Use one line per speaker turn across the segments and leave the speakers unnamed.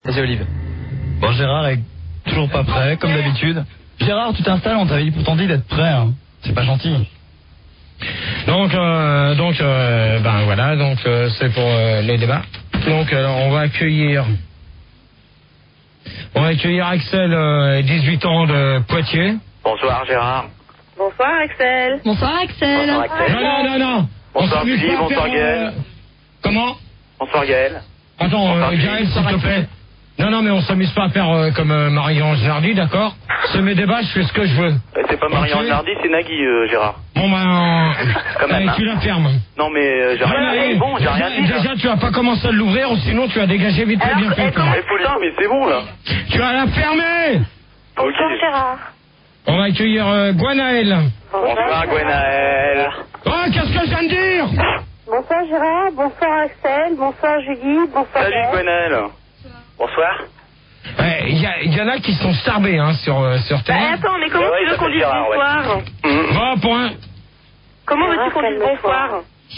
Vas-y Olive.
Bon, Gérard est toujours pas prêt, comme d'habitude. Gérard, tu t'installes, on t'avait pourtant dit d'être prêt. Hein. C'est pas gentil.
Donc, ben voilà, donc c'est pour les débats. Donc, alors, on va accueillir Axel, 18 ans de Poitiers.
Bonsoir Gérard.
Bonsoir Axel.
Bonsoir Axel.
Bonsoir Axel.
Non.
Bonsoir Julie, bonsoir Gaël.
Comment?
Bonsoir Gaël.
Attends, Gaël, s'il te plaît. Non, mais on s'amuse pas à faire comme Marie-Ange Nardi, d'accord? C'est mes débats, je fais ce que je veux.
C'est pas Marie-Ange Nardi, c'est Nagui, Gérard.
Bon, ben,
quand même,
tu la fermes.
Non, mais j'ai rien dit. Bon, j'ai rien dit.
Déjà, tu vas pas commencer à l'ouvrir, ou sinon tu vas dégager vite fait bien fait.
Mais putain, mais c'est bon, là.
Tu vas la fermer.
Bonsoir Gérard.
On va accueillir Gwenaël.
Bonsoir Gwenaël.
Oh, qu'est-ce que je viens de dire?
Bonsoir Gérard, bonsoir Axel, bonsoir Julie, bonsoir
Salut
Gaël.
Gwenaël. Bonsoir.
Il y en a qui sont starbés hein, sur Terre.
Attends, mais comment tu veux qu'on dise bonsoir?
Bon,
Comment veux-tu qu'on dise bonsoir?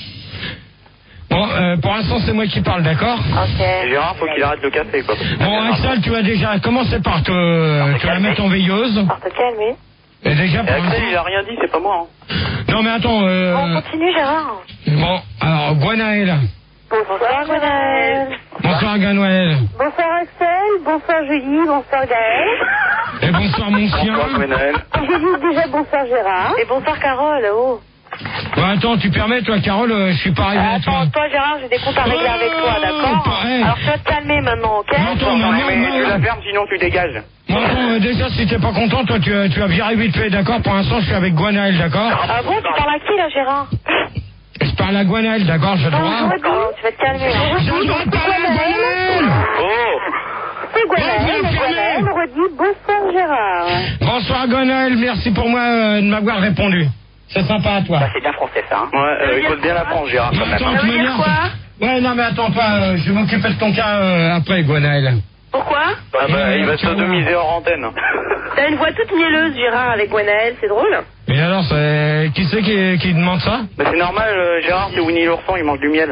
Bon, pour l'instant, c'est moi qui parle, d'accord?
Ok.
Gérard, faut qu'il arrête le café, quoi.
Bon, Axel, tu vas déjà commencer par tu vas la mettre en veilleuse.
Par te calmer.
Et déjà, pour
Axel, il a rien dit, c'est pas moi. Hein.
Non, mais attends.
On continue Gérard.
Bon, alors, Gwenaël.
Bonsoir Gwenaël.
Bonsoir, Gwenaël.
Bonsoir Axel, bonsoir Julie, bonsoir Gaël.
Et bonsoir, mon chien.
Bonsoir Gwenaël.
J'ai dit déjà bonsoir Gérard. Et bonsoir Carole, oh.
Bon, attends, tu permets, toi, Carole, je suis pas arrivé à toi.
Attends, toi Gérard, j'ai des comptes à régler avec toi, d'accord? Alors tu vas te calmer maintenant, ok?
Attends,
mais tu la fermes, sinon tu dégages.
Bon, attends, déjà, si t'es pas content, toi, tu vas virer vite fait, d'accord? Pour l'instant, je suis avec Gwenaël, d'accord?
Ah bon, tu parles à qui là Gérard?
Je parle à Gwenaël, d'accord? J'ai le droit?
Tu vas te calmer là.
J'ai le droit de parler à Gwenaël!
Oh!
C'est Gwenaël, on redit bonsoir Gérard.
Bonsoir Gwenaël, merci pour moi de m'avoir répondu. C'est sympa à toi.
Bah, c'est bien français ça. Hein. Ouais, écoute bien la France, Gérard. Quand même.
Attends,
Ça veut dire quoi?
Ouais, non mais attends pas, je vais m'occuper de ton cas après Gwenaël.
Pourquoi?
Ah bah, il va se sodomiser hors antenne.
T'as une voix toute mielleuse Gérard avec Gwenaël, c'est drôle?
Et alors, qui c'est qui demande ça?
Bah, c'est normal, Gérard, c'est Winnie l'ourson, il mange du miel.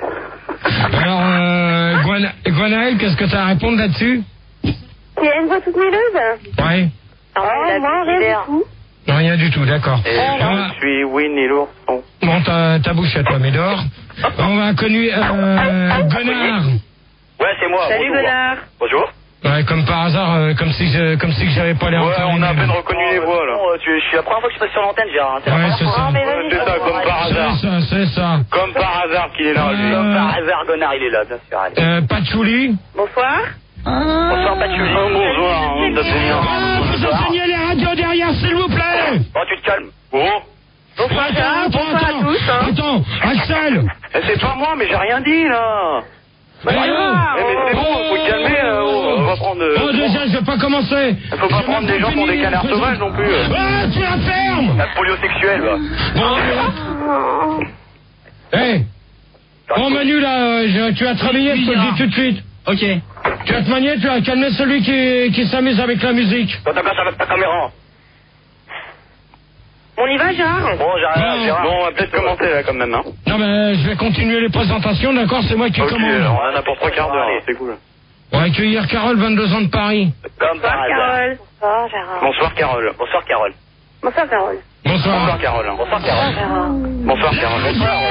Alors, Gwenaël, qu'est-ce que t'as à répondre là-dessus?
Tu as une voix toute mielleuse?
Ouais.
Oh, moi, rien du tout.
Non, rien du tout, d'accord.
Et je suis Winnie l'ourson.
Bon, ta bouche à toi, Médor. On va connu Gonard.
Ouais, c'est moi.
Salut
bonjour.
Gonard.
Bonjour.
Ouais, comme par hasard, comme si j'avais pas l'air.
Ouais, on a à peine reconnu les voix là.
Je suis la première fois que je passe sur l'antenne, Gérard.
Ouais, c'est ça.
C'est ça, comme par hasard.
C'est ça.
Comme par hasard qu'il est là. lui.
Comme par hasard, Gonard, il est là, bien sûr. Allez.
Patchouli.
Bonsoir.
Bonsoir, Patchouli.
Bonsoir, on t'a
Vous enseignez les radios derrière, s'il vous plaît.
Oh, tu te calmes.
Oh.
Bonsoir Gérard, bonsoir à tous.
Attends, Axel.
C'est pas moi, mais j'ai rien dit là. Mais c'est bon, faut te calmer, on va prendre...
Oh, déjà, je vais pas commencer.
Faut pas prendre des gens pour des canards sauvages non plus.
Ah, tu la fermes.
La polio sexuelle, va.
Hé. Bon, Manu, là, tu vas travailler, je te le dis tout de suite.
Ok.
Tu vas te manier, tu vas calmer celui qui s'amuse avec la musique.
Quand t'as avec ta caméra.
On y va Gérard?
Bon, Gérard.
Bon, on va peut-être commencer là quand même. Hein.
Non, mais je vais continuer les présentations, d'accord? C'est moi qui
Ok,
commande.
on en a pour 3 quarts d'heure, c'est cool.
On va accueillir Carole, 22 ans de Paris.
Comme par
Bonsoir
hasard.
Carole. Bonsoir Gérard.
Bonsoir Carole.
Bonsoir, Carole.
Bonsoir Carole.
Bonsoir.
Bonsoir Carole.
Bonsoir, Carole.
Gérard.
Bonsoir Carole.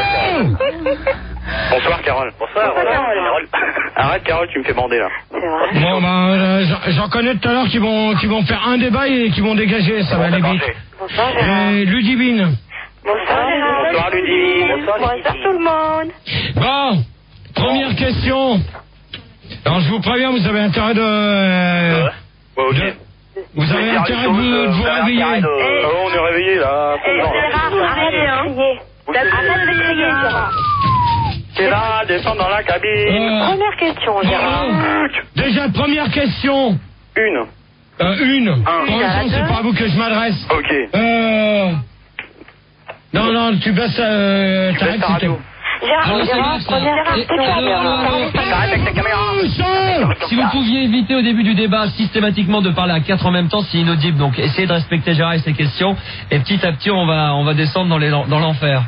Bonsoir Carole.
Bonsoir, Carole.
Arrête Carole, tu me fais bander là.
C'est vrai.
Bon, j'en connais tout à l'heure qui vont faire un débat et qui vont dégager, ça va aller vite.
Bonsoir Gérard.
Et Ludivine.
Bonsoir Gérard.
Bonsoir Ludivine.
Bonsoir tout le monde.
Bon, première question. Alors, je vous préviens, vous avez intérêt
Ouais, ok.
Vous avez intérêt de vous réveiller.
On est réveillés là.
Gérard, arrêtez hein. Arrête de crier Gérard.
C'est là, descends dans la cabine.
Première question Gérard.
Déjà, première question.
Une.
Une. Pour l'instant, c'est pas à vous que je m'adresse.
Ok.
Non, tu baisses ta
radio.
Gérard, première question.
Arrête avec ta caméra.
Si vous pouviez éviter au début du débat systématiquement de parler à 4 en même temps, c'est inaudible. Donc essayez de respecter Gérard et ses questions. Et petit à petit, on va descendre dans l'enfer.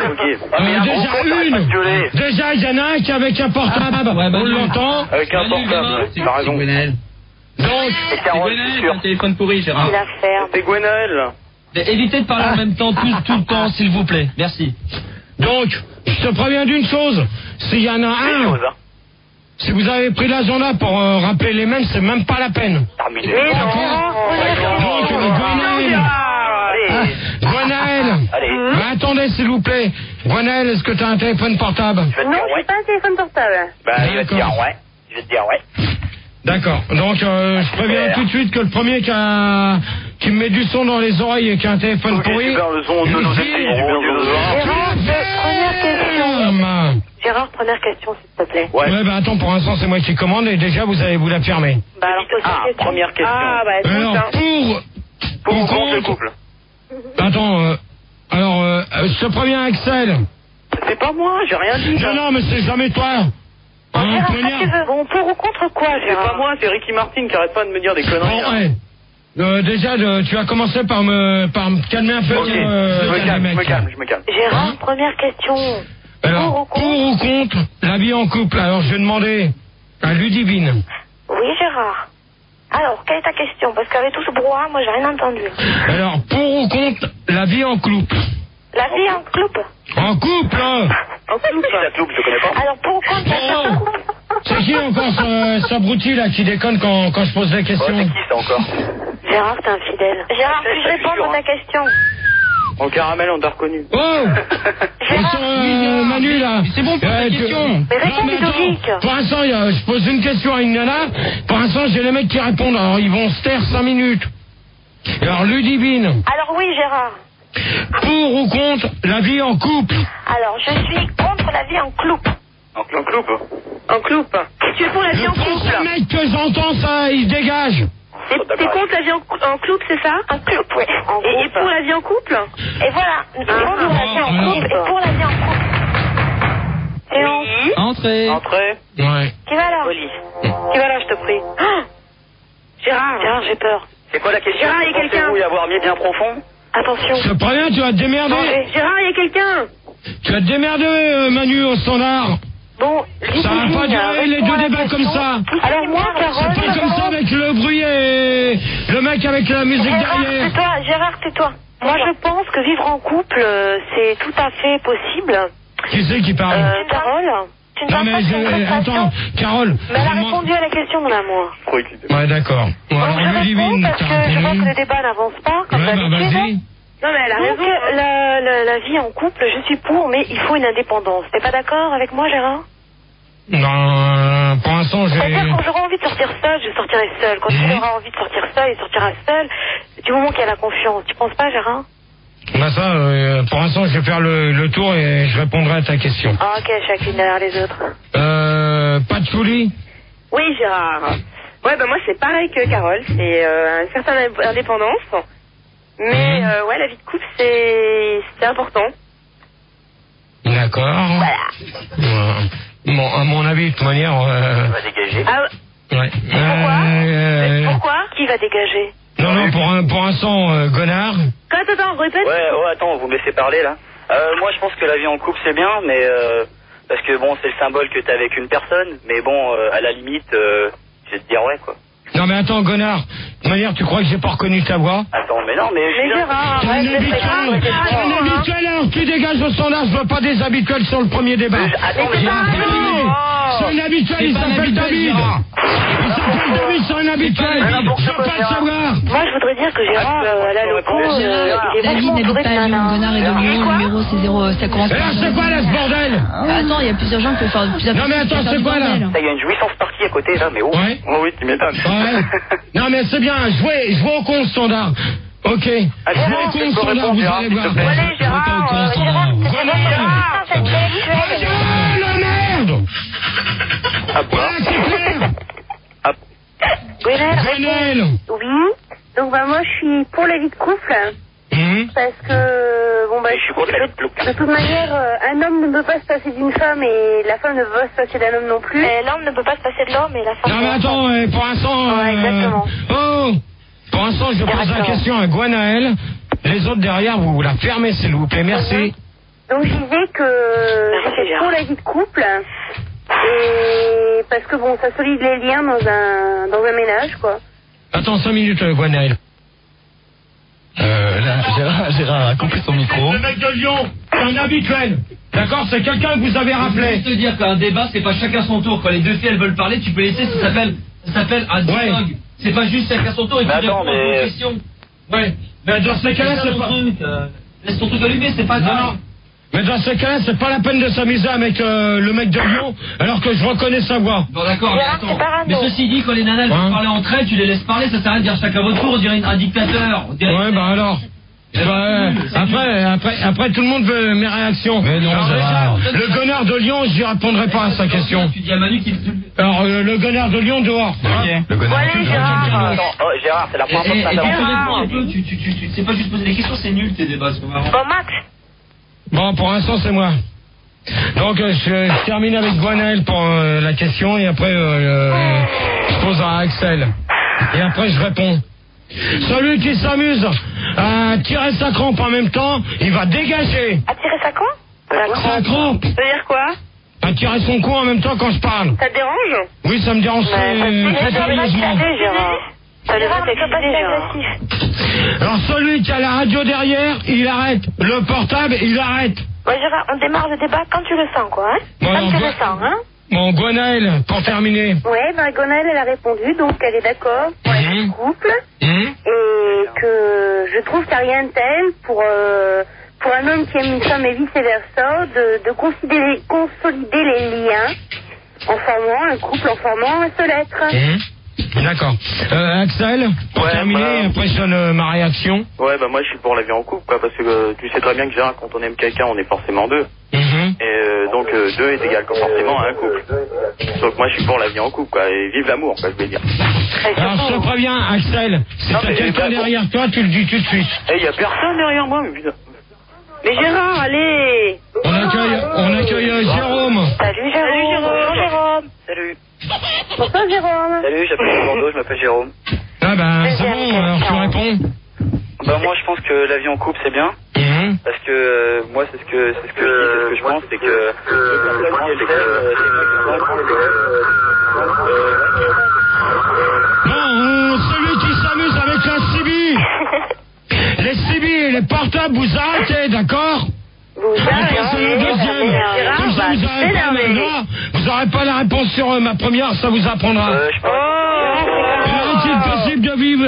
Déjà, il y en a un qui est avec un portable. On l'entend.
Avec un portable. T'as raison.
Donc,
c'est Gwenaël,
un téléphone pourri, Gérard.
C'est Gwenaël.
Évitez de parler en même temps tout le temps, s'il vous plaît. Merci.
Donc, je te préviens d'une chose. S'il y en a un, si vous avez pris l'agenda pour rappeler les mêmes, c'est même pas la peine.
Mais
Donc, Gwenaël. Mais attendez, s'il vous plaît. Gwenaël, est-ce que tu as un téléphone portable?
Non, j'ai pas un téléphone portable.
Bah, je vais te dire ouais.
D'accord. Donc, je préviens tout de suite que le premier qui me met du son dans les oreilles et qui a un téléphone pourri...
Gérard, première question, s'il te plaît.
Ouais, bah attends, pour l'instant, c'est moi qui commande et déjà, vous allez vous la fermer.
Bah alors,
première question.
Ah, bah,
alors,
pour ou contre le couple?
Attends, je te préviens, Axel.
C'est pas moi, j'ai rien dit.
Non, mais c'est jamais toi.
Gérard, tu veux. Bon, pour ou contre quoi,
C'est
Gérard?
pas moi, c'est Ricky Martin qui arrête pas de me dire des conneries.
Bon, ouais. Déjà, tu vas commencer par me calmer un peu.
Ok, je me calme.
Gérard, première question.
Alors, pour ou contre la vie en couple? Alors, je vais demander à Ludivine.
Oui, Gérard. Alors, quelle est ta question? Parce qu'avec tout ce brouhaha, moi, j'ai rien entendu.
Alors, pour ou contre la vie en couple?
La vie en couple?
En couple, hein?
En couple?
La couple, je connais pas.
Alors, pour ou contre la vie en couple?
C'est qui encore ce abruti là qui déconne quand je pose la question?
C'est qui ça encore?
Gérard, t'es infidèle. Gérard, puis-je répondre à ta question?
En caramel, on t'a reconnu.
Oh! Manu là.
C'est bon pour ta question.
Mais réponds, Ludovic.
Pour l'instant, je pose une question à une nana. Pour l'instant, j'ai les mecs qui répondent. Alors, ils vont se taire 5 minutes. Et alors, Ludivine.
Alors oui, Gérard.
Pour ou contre la vie en couple?
Alors, je suis contre la vie en couple.
En couple?
En couple. Tu es pour la vie en couple?
Le mec que j'entends, ça, il se dégage.
T'es contre la vie en couple, c'est ça? En couple, oui. Et pour la vie en couple? Et voilà. Pour la vie en couple et pour la vie en couple.
Oui. Entrez.
Ouais.
Qui va là? Qui va là, je te prie? Gérard, j'ai peur.
C'est quoi la question?
Gérard, il y a quelqu'un.
Pensez-vous y avoir mis bien profond?
Attention.
Je te préviens, tu vas te démerder.
Gérard, il y a quelqu'un.
Tu vas te démerder, Manu, au standard.
Bon,
ça va pas durer les deux débats comme ça.
Alors moi, Carole...
C'est pas comme ça avec le bruit et le mec avec la musique derrière.
Gérard, tais-toi. Moi, je pense que vivre en couple, c'est tout à fait possible.
Qui c'est qui parle?
Carole.
Non mais attends, Carole.
Mais elle a répondu à la question, mon amour.
Ouais, d'accord.
Bon, alors, je réponds parce que je vois que le débat n'avance pas, comme d'habitude.
Vas-y.
Non mais elle a raison. La vie en couple, je suis pour, mais il faut une indépendance. T'es pas d'accord avec moi, Gérard?
Non, pour l'instant,
C'est-à-dire, quand j'aurai envie de sortir seule, je sortirai seule. Quand tu auras envie de sortir seule, il sortira seule. Du moment qu'il y a la confiance. Tu penses pas, Gérard?
Bah ça, pour l'instant, je vais faire le tour et je répondrai à ta question.
Ah, ok, chacune derrière les autres.
Pas de folie?
Oui, Gérard. Ouais, bah moi, c'est pareil que Carole. C'est une certaine indépendance. Mais, ouais, la vie de couple, c'est important.
D'accord.
Voilà.
Bon, à mon avis, de toute manière...
On va dégager.
Ah
ouais.
Pourquoi? Qui va dégager?
Non, pour un son, Gonard.
Attends, répète.
Ouais, attends, vous me laissez parler, là. Moi, je pense que la vie en couple, c'est bien, mais... parce que, bon, c'est le symbole que t'es avec une personne, mais bon, à la limite, je vais te dire ouais, quoi.
Non, mais attends, Gonard. De toute manière, tu crois que j'ai pas reconnu ta voix?
Attends, mais non, mais...
Mais Gérard,
un habituel, alors tu dégages au standard, je veux pas des habituels sur le premier débat.
Attends, mais...
C'est un habituel, il s'appelle David. Il s'appelle David, c'est un habituel. Je veux pas le savoir.
Moi, je voudrais dire que Gérard, là, le coup, il est
David
vachement
n'habite
entouré
pas
de
à Lyon,
nanas.
Gonard est de Lyon, le numéro c'est 0, ça commence
Et là, c'est quoi là, ce bordel?
Attends, il y a plusieurs gens qui peuvent faire plusieurs.
Non, mais attends, c'est quoi là?
Il y a une jouissance partie à côté, là, mais oh.
Ouais.
Oh oui, tu m'étonnes.
Ouais. Non, mais c'est bien, jouez au con standard. Ok. Jouez au con standard, vous allez voir.
Allez, Gérard,
La merde!
Voilà,
c'est clair.
Gwenaël.
Oui. Donc, bah, moi, je suis pour la vie de couple. Parce que, bon, bah,
mais je suis contre la vie de couple.
De toute manière, un homme ne peut pas se passer d'une femme et la femme ne peut pas se passer d'un homme non plus.
L'homme ne peut pas se passer de l'homme et la femme...
Non, mais attends, pour l'instant...
Ouais, exactement.
Oh, pour l'instant, je pose la question à Gwenaël. Les autres derrière, vous la fermez, s'il vous plaît. Merci.
Donc, je disais que c'est pour la vie de couple. Et parce que bon, ça solide les liens dans un ménage, quoi.
Attends 5 minutes, Gwenaël.
Là, Gérard a compris son micro.
Le mec de Lyon, c'est un habituel. D'accord, c'est quelqu'un que vous avez rappelé.
Je veux te dire qu'un débat, c'est pas chacun son tour. Quand les deux filles elles veulent parler, tu peux laisser. Ça s'appelle un dialogue. C'est pas juste chacun son tour et tu réponds aux questions.
Ouais. Mais dans ces cas-là, c'est pas.
Laisse ton truc allumé, c'est pas grave.
Mais dans ces cas-là, c'est pas la peine de s'amuser avec le mec de Lyon, alors que je reconnais sa voix.
Bon, d'accord, mais attends. Mais ceci dit, quand les nanas veulent parler entre elles, tu les laisses parler, ça sert à rien de dire chacun votre tour, on dirait un dictateur.
Ouais, bah alors. Après, tout le monde veut mes réactions.
Mais non,
le gonard de Lyon, j'y répondrai pas à sa question.
Tu dis à Manu qu'il...
Alors, le gonard de Lyon dehors.
Le gonard
de Lyon.
Gérard, c'est la première fois que ça
tu réponds un peu, tu sais pas juste poser des questions, c'est nul tes débats.
Bon, Max.
Bon, pour l'instant, c'est moi. Donc, je termine avec Gwenaël pour la question et après, je pose à Axel. Et après, je réponds. Celui qui s'amuse à tirer sa crampe en même temps, il va dégager.
À tirer sa crampe?
Sa crampe.
Ça veut dire quoi?
À tirer son cou en même temps quand je parle.
Ça te dérange?
Oui, ça me dérange très sérieusement.
Gérard ne peut pas être agressif.
Alors, celui qui a la radio derrière, il arrête. Le portable, il arrête.
Ouais, Gérard, on démarre le débat quand tu le sens, quoi, hein? Quand tu le sens, hein?
Bon, Gwenaël, pour terminer.
Ouais, ben Gwenaël, elle a répondu, donc elle est d'accord pour la vie de couple. Et que je trouve qu'il n'y a rien de tel pour un homme qui aime une femme et vice-versa, de consolider les liens en formant un couple, en formant un seul être.
D'accord. Axel, pour terminer, après je donne ma réaction.
Ouais, bah moi je suis pour la vie en couple, quoi, parce que tu sais très bien que Gérard, quand on aime quelqu'un, on est forcément deux. Et donc 2 est égal forcément à un couple. Donc moi je suis pour la vie en couple, quoi, et vive l'amour, quoi, je veux dire.
Alors je te préviens, Axel, si t'as quelqu'un derrière toi, tu le dis tout de suite.
Il y a personne derrière moi, mais putain.
Mais Gérard, allez.
On accueille Jérôme.
Salut Jérôme. Bonjour Jérôme.
Salut.
Bonsoir Jérôme.
Salut, j'appelle Bordeaux, je m'appelle Jérôme.
Ah bah c'est bon, alors tu réponds.
Bah moi je pense que la vie en couple c'est bien. Parce que moi c'est ce que je dis, c'est ce que je pense, c'est que
Bon, celui qui s'amuse avec la CB. Les CB et les portables, vous arrêtez, d'accord?
Vous
arrêtez. Le deuxième. Comme ça, vous n'aurez pas maintenant. Vous n'aurez pas la réponse sur ma première, ça vous apprendra. Est-il possible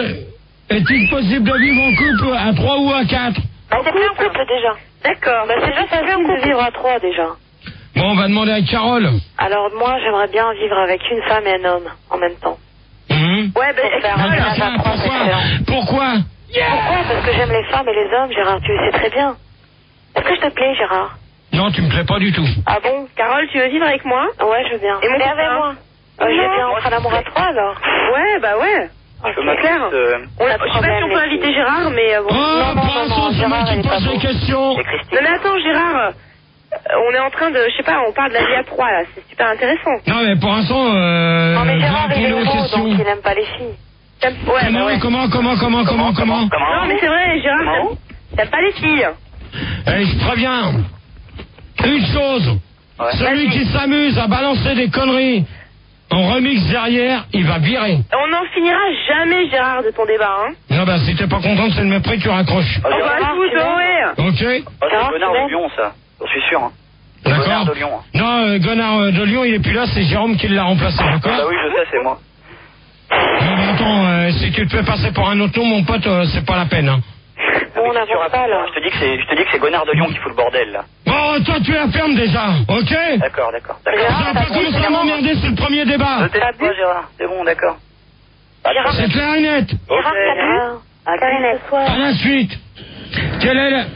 de vivre en couple à 3 ou à 4?
Bah, c'est plus un couple déjà.
D'accord, bah c'est juste facile de vivre à 3 déjà.
Bon, on va demander à Carole.
Alors moi, j'aimerais bien vivre avec une femme et un homme en même temps.
Ouais, ben
Pourquoi?
Pourquoi? Parce que j'aime les femmes et les hommes, Gérard, tu le sais très bien. Est-ce que je te plais, Gérard?
Non, tu me plais pas du tout.
Ah bon? Carole, tu veux vivre avec moi?
Ouais, je veux bien.
Et mon
avec moi? Je veux bien entrer à l'amour à 3 alors.
Ouais, bah ouais. C'est clair. Je sais pas si on peut inviter Gérard, mais bon.
Non, c'est moi qui pose les questions.
Non mais attends, Gérard, on est en train de, je sais pas, on parle de la vie à 3 là, c'est super intéressant.
Non mais pour l'instant,
non mais Gérard il est gros, donc il aime pas les filles.
Ouais,
comment
Non mais c'est vrai, Gérard, t'aimes pas les filles.
Eh, je préviens. Une chose, celui qui s'amuse à balancer des conneries en remix derrière, il va virer.
On n'en finira jamais, Gérard, de ton débat, hein.
Non, bah, si t'es pas contente, c'est le mépris, tu raccroches.
On va tout,
Ok.
C'est Gonard de Lyon, ça. Je suis sûr.
D'accord.
Gonard de Lyon.
Non, Gonard de Lyon, il est plus là, c'est Jérôme qui l'a remplacé, d'accord?
Bah oui, je sais, c'est moi.
Non, mais attends, si tu te fais passer pour un autre nom, mon pote, c'est pas la peine, hein.
On n'avance pas, là.
Je te dis que c'est Gonard de Lyon qui fout le bordel, là.
Bon, toi, tu la fermes déjà, ok?
D'accord.
Ça va pas commencer à m'emmerder, c'est le premier débat.
Ne t'énerve pas, Gérard. C'est bon, d'accord.
C'est clair et net.
Gérard,
À la suite. Quelle est la...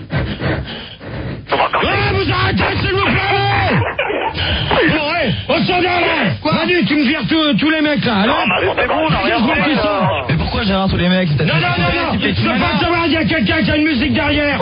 vous arrêtez, s'il vous plaît. Bon, on s'en va là. Manu, tu me vires tous les mecs là, alors.
C'est bon, on a rien.
Mais pourquoi j'ai Gérard, tous les mecs.
Non, je veux pas savoir, il y a quelqu'un qui a une musique derrière.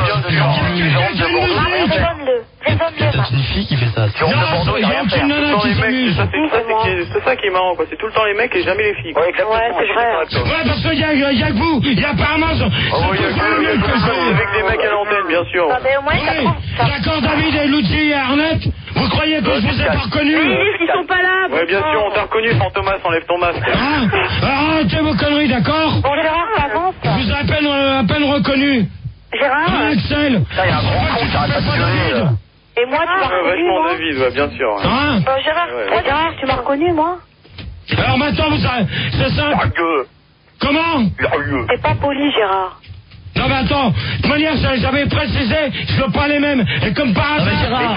C'est une fille qui fait ça.
Non, il y a aucune nana qui s'amuse.
C'est ça qui est marrant, quoi. C'est tout le temps les mecs et jamais les filles.
Ouais, exactement.
Ouais, c'est vrai.
Ouais, parce qu'il y a que vous. Il y a apparemment...
Avec des mecs à l'antenne, bien sûr.
Ah, mais au moins, ça
Oui,
prouve.
d'accord, David et Lucie et Arnett. Vous croyez que je vous ai pas reconnu?
Ils disent qu'ils sont pas là.
Ouais, bien sûr, on t'a reconnu, sans Thomas, enlève ton masque.
Arrêtez vos conneries, d'accord?
Bon, Gérard, ça avance.
Je vous ai à peine reconnu.
Gérard.
Axel.
Putain, il y a un grand con, t'arrêtes pas de gueuler.
Et moi, tu m'as reconnu,
Vachement
moi.
David, ouais, bien sûr.
Hein?
Gérard, tu m'as reconnu, moi.
Alors maintenant, c'est simple. Comment?
T'es pas poli, Gérard.
Non mais attends, de toute manière, j'avais précisé, je veux pas les mêmes. Et comme par hasard...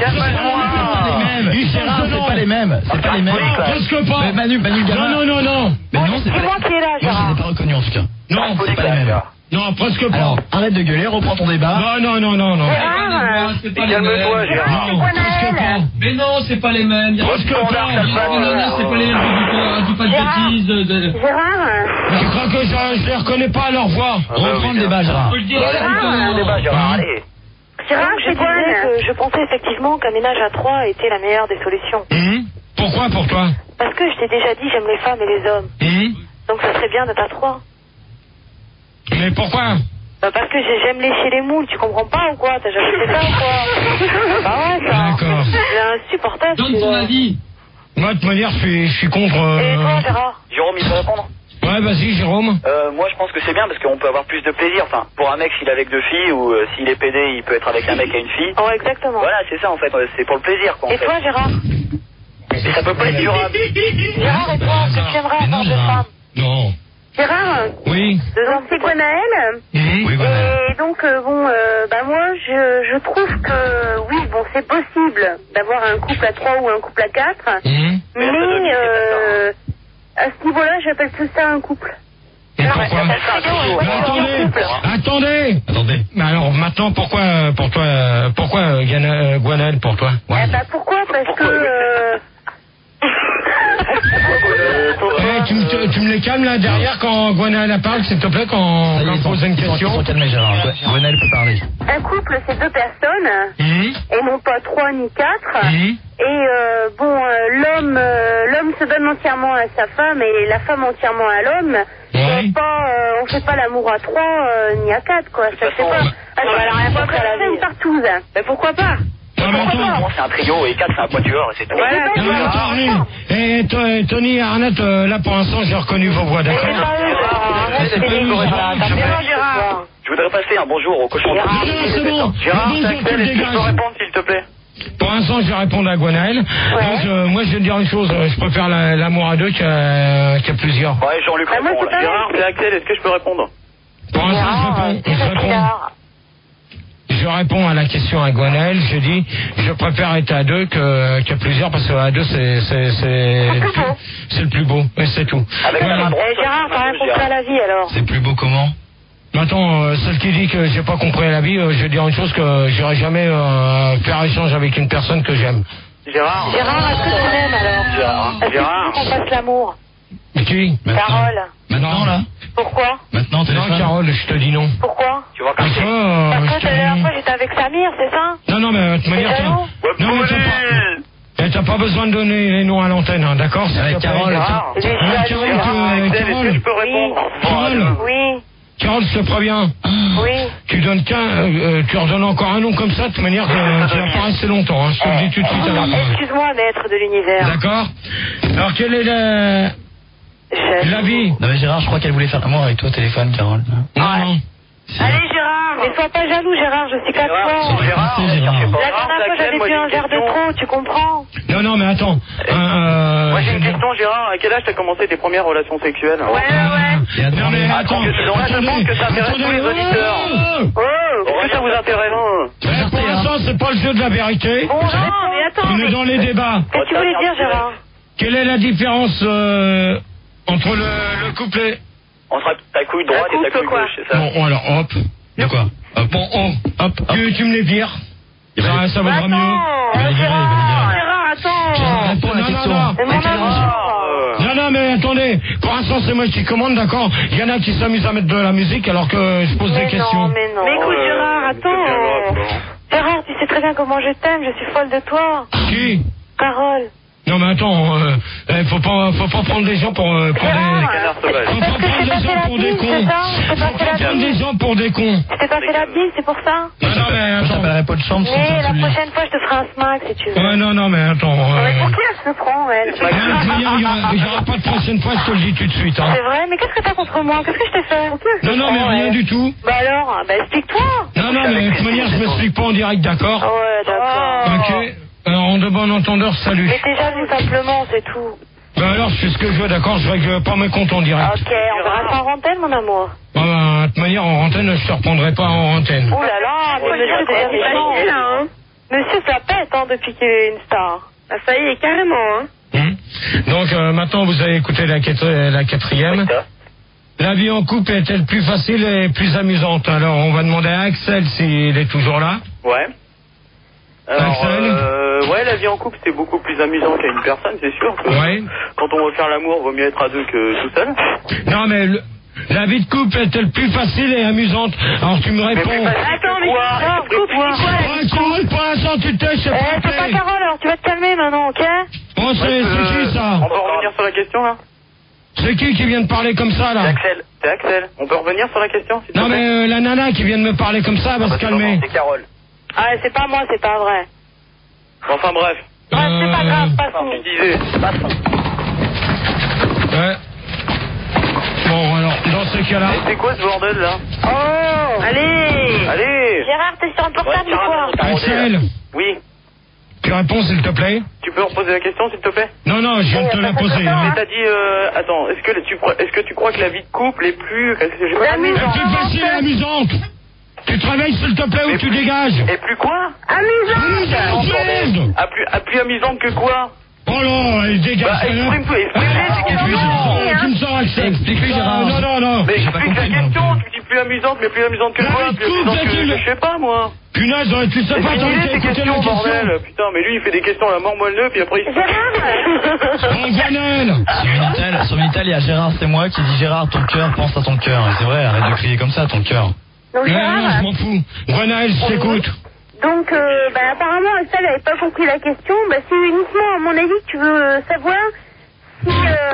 Gérard, c'est pas les mêmes. C'est pas les mêmes.
Presque pas.
Mais Manu Gamin.
Non.
Mais non, c'est
C'est moi qui est là,
Moi, je
Gérard.
les ai pas reconnus en tout cas.
Non,
c'est pas les mêmes.
non, presque pas.
Alors, arrête de gueuler, reprends ton débat.
Non.
Gérard.
C'est pas les mêmes.
Calme-toi, Gérard.
Non, presque pas.
Mais non, c'est pas les mêmes.
Presque pas.
C'est pas les mêmes. Dis pas de bêtises.
Gérard.
Je crois que je les reconnais pas à leur voix.
Reprends le débat, Gérard.
Faut le dire.
Gérard, allez.
Gérard, je disais que je pensais effectivement qu'un ménage à 3 était la meilleure des solutions.
Pourquoi pour toi?
Parce que je t'ai déjà dit, j'aime les femmes et les hommes. Donc ça serait bien d'être à 3.
Mais pourquoi?
Parce que j'aime lécher les moules, tu comprends pas ou quoi? T'as jamais fait ça ou quoi? Bah ouais, ça.
D'accord.
C'est insupportable.
Donne ton avis.
Moi, de toute manière, je suis contre...
Et toi, Gérard?
Jérôme, il peut répondre?
Ouais, vas-y, Jérôme.
Moi, je pense que c'est bien parce qu'on peut avoir plus de plaisir. Enfin, pour un mec, s'il est avec 2 filles ou s'il est pédé, il peut être avec un mec et une fille.
Oh, exactement.
Voilà, c'est ça en fait. C'est pour le plaisir, quoi. En
Et
fait.
toi, Gérard?
Mais ça peut pas être durable.
Gérard, et toi, est-ce que tu aimerais avoir deux femmes?
Non.
Gérard,
Oui.
donc c'est Gwenaël.
Oui,
Et donc, moi, je trouve que, oui, bon, c'est possible d'avoir un couple à 3 ou un couple à 4. Mais, à ce niveau-là, j'appelle tout ça un couple.
Et pourquoi? Attendez. Mais alors, maintenant, pourquoi Gwenaël pour toi? Ouais.
Pourquoi? Parce que...
Tu me les calmes là derrière quand Gwenaël parle, s'il te plaît, quand on pose une question.
Gwenaël peut parler.
Un couple, c'est 2 personnes, et non pas 3 ni 4. Et l'homme se donne entièrement à sa femme et la femme entièrement à l'homme. On fait pas l'amour à 3 ni à 4, quoi. Ça se fait pas. Elle a rien à la vie. Partout. Mais pourquoi pas?
C'est un trio et 4 c'est un quatuor et c'est tout.
Et Tony et Arnett, là pour l'instant j'ai reconnu vos voix, d'accord?
Je voudrais passer un bonjour au cochon.
C'est bon.
Gérard, c'est Axel, est-ce que je peux répondre, s'il te plaît?
Pour l'instant, je vais répondre à Gwenaël. Donc, moi, je vais te dire une chose. Je préfère l'amour à 2 qu'à plusieurs.
Ouais, Jean-Luc répond.
Gérard, c'est Axel, est-ce que je peux répondre?
Pour l'instant, je réponds à la question à Gwenaël. Je dis, je préfère être à 2 qu'à plusieurs parce qu'à 2, c'est le plus beau. Et c'est tout.
Gérard, t'as rien compris à la vie alors?
C'est plus beau comment?
Maintenant, celle qui dit que j'ai pas compris à la vie, je vais dire une chose, que j'irai jamais faire échange avec une personne que j'aime.
Gérard,
est-ce que tu m'aimes alors? Est-ce que tu veux qu'on fasse l'amour?
Qui?
Carole.
Maintenant là?
Pourquoi?
Maintenant, téléphone. Non, Carole, je te dis non.
Pourquoi?
Tu vois
Parce que la dernière fois j'étais avec Samir, c'est ça?
Non, mais de toute manière, t'as pas besoin de donner les noms à l'antenne, hein, d'accord?
Avec Carole.
est-ce que je peux répondre?
Oui.
Carole, je te préviens.
Oui.
Tu redonnes encore un nom comme ça, de toute manière, tu vas pas rester longtemps, hein. Je te le dis tout de suite à la fin.
Excuse-moi, maître de l'univers.
D'accord? Alors, quelle est l'avis?
Non mais Gérard, je crois qu'elle voulait faire l'amour avec toi au téléphone, Carole.
Non.
Allez Gérard, mais sois pas jaloux Gérard, je suis qu'à toi.
Gérard,
la dernière fois j'avais bu un verre de trop, tu comprends?
Non, mais attends.
Moi j'ai une question, Gérard. À quel âge t'as commencé tes premières relations sexuelles?
Ouais.
Non mais attends.
Je pense que ça intéresse tous les auditeurs. Est-ce que ça vous intéresse?
Pour l'instant, c'est pas le jeu de la vérité.
Bon, non, mais attends.
On est dans les débats.
Qu'est-ce que tu voulais dire Gérard?
Quelle est la différence entre le couplet?
Entre ta couille droite et ta couille gauche, c'est ça?
Bon, alors, hop.
De quoi?
Bon, hop. Tu me les vires. Ça vaudra mieux.
Gérard, attends.
Réponds à la question.
Non, mais attendez, pour l'instant c'est moi qui commande, d'accord. Il y en a qui s'amusent à mettre de la musique alors que je pose des questions.
Mais écoute Gérard, attends. Gérard, tu sais très bien comment je t'aime, je suis folle de toi.
Qui?
Carole.
Non mais attends, faut pas prendre des gens pour des... Faut pas prendre des gens pour des cons. Faut pas prendre des gens pour des cons.
Je t'ai pas fait la bise, c'est pour ça.
Non mais attends.
T'appellerais pas de chambre sans
Mais la
celui.
prochaine fois, je te ferai un smack si tu veux.
Ouais, non mais attends.
Mais pour qui elle se prend, elle?
Il y aura pas de prochaine fois, je te le dis tout de suite. Hein.
C'est vrai, mais qu'est-ce que t'as contre moi? Qu'est-ce que je t'ai fait?
Non mais rien du tout.
Bah alors, explique-toi.
Non mais de toute manière je m'explique pas en direct, d'accord?
Ouais, d'accord.
Ok. Alors en de bon entendeur, salut.
Mais t'es jaloux simplement, c'est tout.
Bah alors je fais ce que je veux, d'accord? Je règle pas mes comptes en direct.
Ok, on verra ça en antenne, mon amour.
Bah, de toute manière en antenne, je te reprendrai pas en antenne.
Oh là là, mais monsieur, c'est facile, hein. Monsieur, ça pète, hein, depuis qu'il est une star. Ah, ça y est, carrément, hein.
Donc maintenant vous avez écouté la quatrième. La vie en couple est-elle plus facile et plus amusante? Alors on va demander à Axel s'il est toujours là.
Ouais. Alors,
Axel
ouais, la vie en couple c'est beaucoup plus amusant qu'à une personne, c'est sûr.
Ouais.
Quand on veut faire l'amour, vaut mieux être à deux que tout seul.
Non mais la vie de couple est-elle plus facile et amusante? Alors tu me réponds.
Attends, mais
Carole, pour l'instant tu te tais, c'est
c'est pas Carole, alors tu vas te calmer maintenant, ok?
Bon, c'est qui ça?
On peut revenir sur la question là?
C'est qui vient de parler comme ça là?
C'est Axel. On peut revenir sur la question s'il te
Non
plaît?
mais la nana qui vient de me parler comme ça va se calmer.
C'est Carole.
Ah, c'est pas moi, c'est pas vrai.
Enfin bref.
Ouais, c'est pas grave, passons.
Tu disais,
Ouais. Bon alors, dans ce cas-là...
c'est quoi ce bordel là?
Oh,
Allez.
Gérard, t'es sur un portable ou quoi?
Axel,
Oui.
tu réponds s'il te plaît?
Tu peux reposer la question s'il te plaît?
Non, je viens de te la poser.
Mais t'as dit, attends, est-ce que tu crois que la vie de couple est plus... J'ai pas compris.
Elle est plus facile et amusante. Tu te réveilles s'il te plaît ou tu dégages?
Et plus quoi?
Amusante, merde.
Plus amusante que quoi?
Oh là, elle dégage.
Bah, exprime-toi,
Tu me sors Axel.
Explique-lui, Gérard.
Non.
Mais explique la question, tu dis plus amusante, mais plus amusante que quoi? Plus amusante que je sais pas moi.
Punaise, tu sais pas, t'as
tes
écouté la
questions,
question.
bordel. Putain, mais lui il fait des questions à la mort moelleux, puis après il
Sur Minitel, il y a Gérard, c'est moi qui dit Gérard, ton cœur pense à ton cœur. Et c'est vrai, arrête de crier comme ça, ton cœur.
Donc,
Non,
Gérard,
je m'en fous. Gwenaël, je t'écoute.
donc, apparemment, Axel n'avait pas compris la question. C'est uniquement, à mon avis, que tu veux savoir si,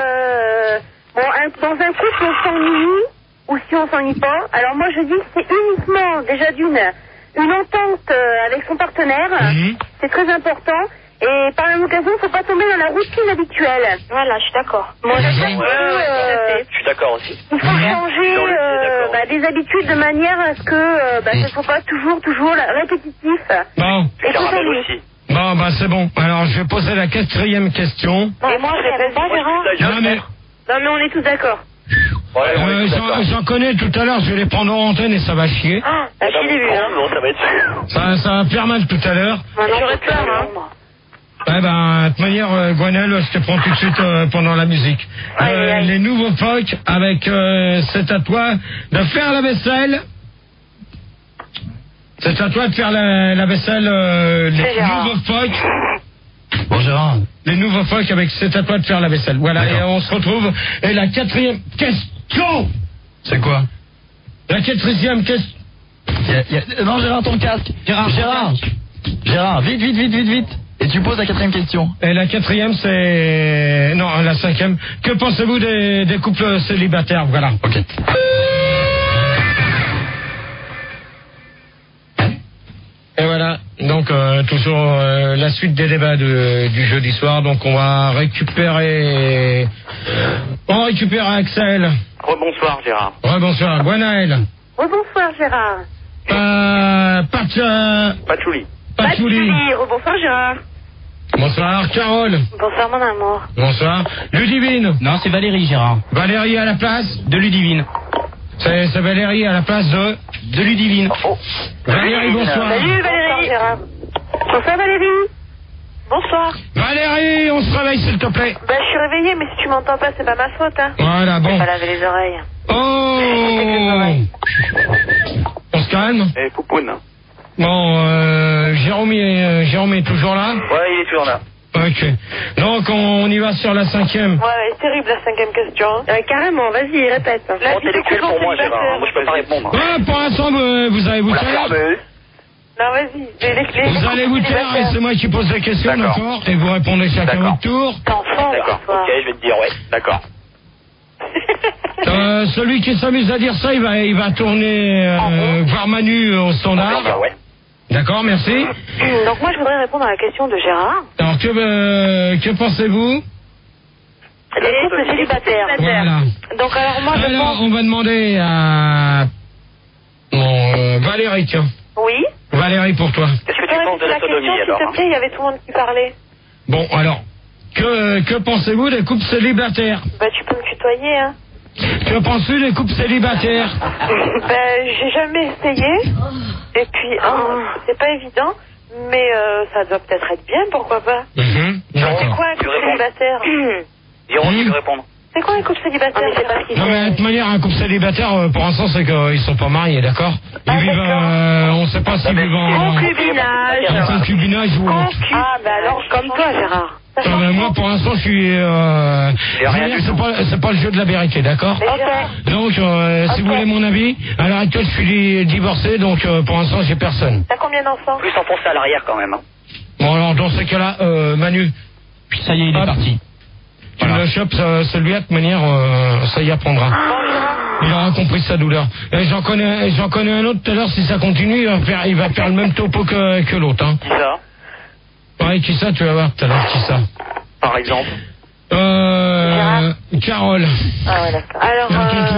dans un couple, on s'ennuie ou si on s'ennuie pas. Alors, moi, je dis que c'est uniquement, déjà une entente avec son partenaire. C'est très important. Et par la même occasion, il ne faut pas tomber dans la routine habituelle. Voilà, je suis d'accord. Moi, je
suis d'accord aussi.
il faut changer des habitudes de manière à ce que ce ne soit pas toujours répétitif.
Bon.
Et tout ça, oui.
Bon, c'est bon. Alors, je vais poser la quatrième question.
Et moi, je réponds pas, Gérard.
Non, mais
Non, mais on est tous d'accord.
j'en connais tout à l'heure, je vais les prendre en antenne et ça va chier.
Ah, la chier début, hein.
Non, ça va être...
Ça va faire mal tout à l'heure.
J'aurais peur, hein.
Ouais, de toute manière, Gwenaël, je te prends tout de suite pendant la musique. Les nouveaux phoques avec c'est à toi de faire la vaisselle. C'est à toi de faire la vaisselle, les nouveaux phoques.
Bon, Gérard.
Les nouveaux phoques avec c'est à toi de faire la vaisselle. Voilà, et on se retrouve. Et la quatrième question.
C'est quoi?
La quatrième question.
Non, Gérard, ton casque. Gérard, vite. Et tu poses la quatrième question.
Et la quatrième, c'est... Non, la cinquième. Que pensez-vous des couples célibataires? Voilà.
Ok.
Et voilà, donc toujours la suite des débats du jeudi soir. Donc on va récupérer... On récupère Axel.
Rebonsoir Gérard.
Rebonsoir. Gwenaël.
Rebonsoir, Gérard.
Patchouli.
Patchouli.
Rebonsoir, Gérard.
Bonsoir. Carole.
Bonsoir, mon amour.
Bonsoir. Ludivine.
Non, c'est Valérie, Gérard.
Valérie à la place
De Ludivine.
C'est Valérie à la place de Ludivine. Valérie, bonsoir.
Salut, Valérie. Bonsoir, Gérard. Bonsoir, Valérie. Bonsoir.
Valérie, on se réveille s'il te plaît.
Je suis réveillée, mais si tu m'entends pas, c'est pas ma faute, hein.
Voilà, bon.
J'ai pas lavé les oreilles.
Oh. On se calme.
Et Poupoune.
Bon, Jérôme est toujours là.
Ouais, il est toujours là.
Ok. Donc on y va sur la 5e.
Ouais, c'est terrible la 5e question.
Carrément, vas-y, répète.
Trop intellectuel pour moi, Gérard. Moi, je peux pas répondre.
Ouais, pour l'instant, vous allez vous taire.
Non, vas-y.
Vous allez vous taire et c'est moi qui pose la question, d'accord? Et vous répondez chacun votre tour.
D'accord, ok, je vais te dire, ouais, d'accord.
Celui qui s'amuse à dire ça, il va tourner voir Manu au standard.
Ouais.
D'accord, merci.
Donc moi, je voudrais répondre à la question de Gérard.
Alors, que pensez-vous?
Les couples célibataires.
Voilà.
Donc alors moi, je pense...
on va demander à Valérie, tiens.
Oui.
Valérie, pour toi.
Qu'est-ce que tu penses de la sodomie, alors?
S'il te plaît, il y avait tout le monde qui parlait.
Bon, alors, que pensez-vous des couples célibataires?
Bah, tu peux me tutoyer, hein.
Que penses-tu des couples célibataires?
J'ai jamais essayé. Et puis, c'est pas évident. Mais ça doit peut-être être bien, pourquoi pas. C'est quoi un couple célibataire?
Jérôme, tu veux répondre?
C'est quoi un couple célibataire? C'est pas ce qu'il
Non, mais de toute manière, un couple célibataire, pour l'instant, c'est qu'ils sont pas mariés, d'accord? Ils vivent, on sait pas s'ils vivent en concubinage ou...
Ah, bah alors, comme toi, Gérard.
Moi, pour l'instant, je suis... c'est pas le jeu de la vérité, d'accord? Donc, si vous voulez mon avis, à l'heure actuelle, je suis divorcé, donc pour l'instant, j'ai personne.
T'as combien d'enfants?
Plus enfoncé à l'arrière, quand même.
Bon, alors, dans ces cas-là, Manu...
Ça y est, il est parti.
Tu le chopes, celui-là, de manière, ça y apprendra. Il aura compris sa douleur. Et j'en connais un autre tout à l'heure, si ça continue, il va faire le même topo que l'autre. Hein.
Qui ça?
Ouais, qui ça, tu vas voir tout à l'heure, qui ça?
Par exemple?
Carole.
Ah ouais, d'accord. Alors,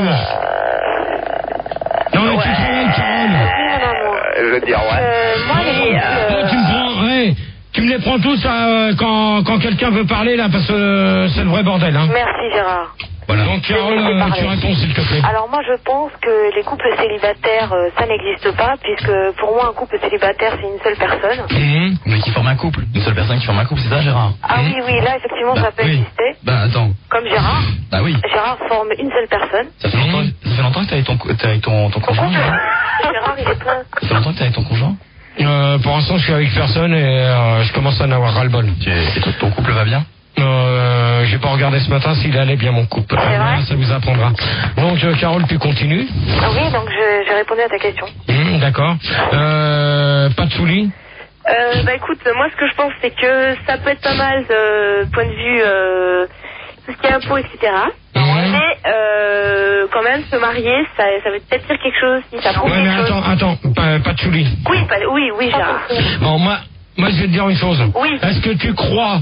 Non, mais tu travailles, Carole.
Je veux dire, ouais.
Moi,
tu me les prends tous quand quelqu'un veut parler, là, parce que c'est le vrai bordel, hein.
Merci, Gérard.
Voilà. Donc, Carole, tu réponds, s'il te plaît.
Alors, moi, je pense que les couples célibataires, ça n'existe pas, puisque pour moi, un couple célibataire, c'est une seule personne.
Mais qui forme un couple. Une seule personne qui forme un couple, c'est ça, Gérard?
Ah oui, là, effectivement, ça peut exister.
Bah, attends.
Comme Gérard.
Bah oui.
Gérard forme une seule personne.
Ça fait longtemps que t'es avec ton conjoint, Gérard?
Gérard, il est plein.
Ça fait longtemps que t'es avec ton conjoint?
Pour l'instant, je suis avec personne et je commence à en avoir ras-le-bol.
Et ton couple va bien?
J'ai pas regardé ce matin s'il allait bien, mon couple. Ça vous apprendra. Donc, Carole, tu continues?
Ah oui, donc j'ai répondu à ta question.
D'accord. Patchouli?
Bah écoute, moi ce que je pense c'est que ça peut être pas mal point de vue tout ce qui est impôts, etc. Mais quand même se marier, ça veut peut-être dire quelque chose si ça prouve quelque chose.
Attends, Patchouli.
Oui, Gérard.
Bon, moi je vais te dire une chose.
Oui.
Est-ce que tu crois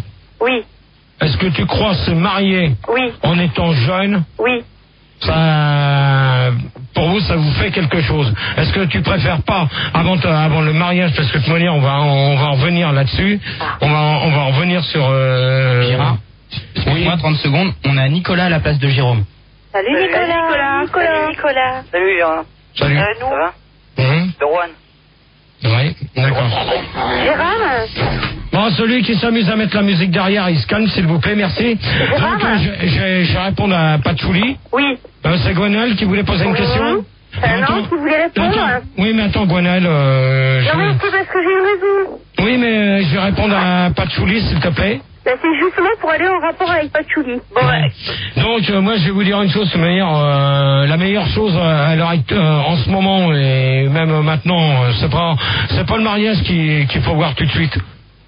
se marier en étant jeune?
Oui.
Ça, pour vous, ça vous fait quelque chose. Est-ce que tu préfères pas avant le mariage, parce que de toute manière on va en revenir là-dessus. On va en revenir sur
Gérard. Excuse-moi 30 secondes. On a Nicolas à la place de Jérôme.
Salut Nicolas.
Salut, Gérard.
Salut.
Ça va? De Rouen.
Oui, d'accord.
Gérard.
Bon, celui qui s'amuse à mettre la musique derrière, il se calme, s'il vous plaît, merci. Donc, je vais répondre à Patchouli.
Oui.
C'est Gwenaël qui voulait poser une question.
Non, tu voulais répondre.
Oui, mais attends, Gwenaël.
Non, mais c'est parce que j'ai une raison.
Oui, mais je vais répondre à Patchouli, s'il te plaît.
Ben, c'est justement pour aller en rapport avec Patchouli. Bon, ouais.
Donc, moi, je vais vous dire une chose, de manière, la meilleure chose à l'heure en ce moment, et même maintenant, c'est pas le mariage qu'il faut voir tout de suite.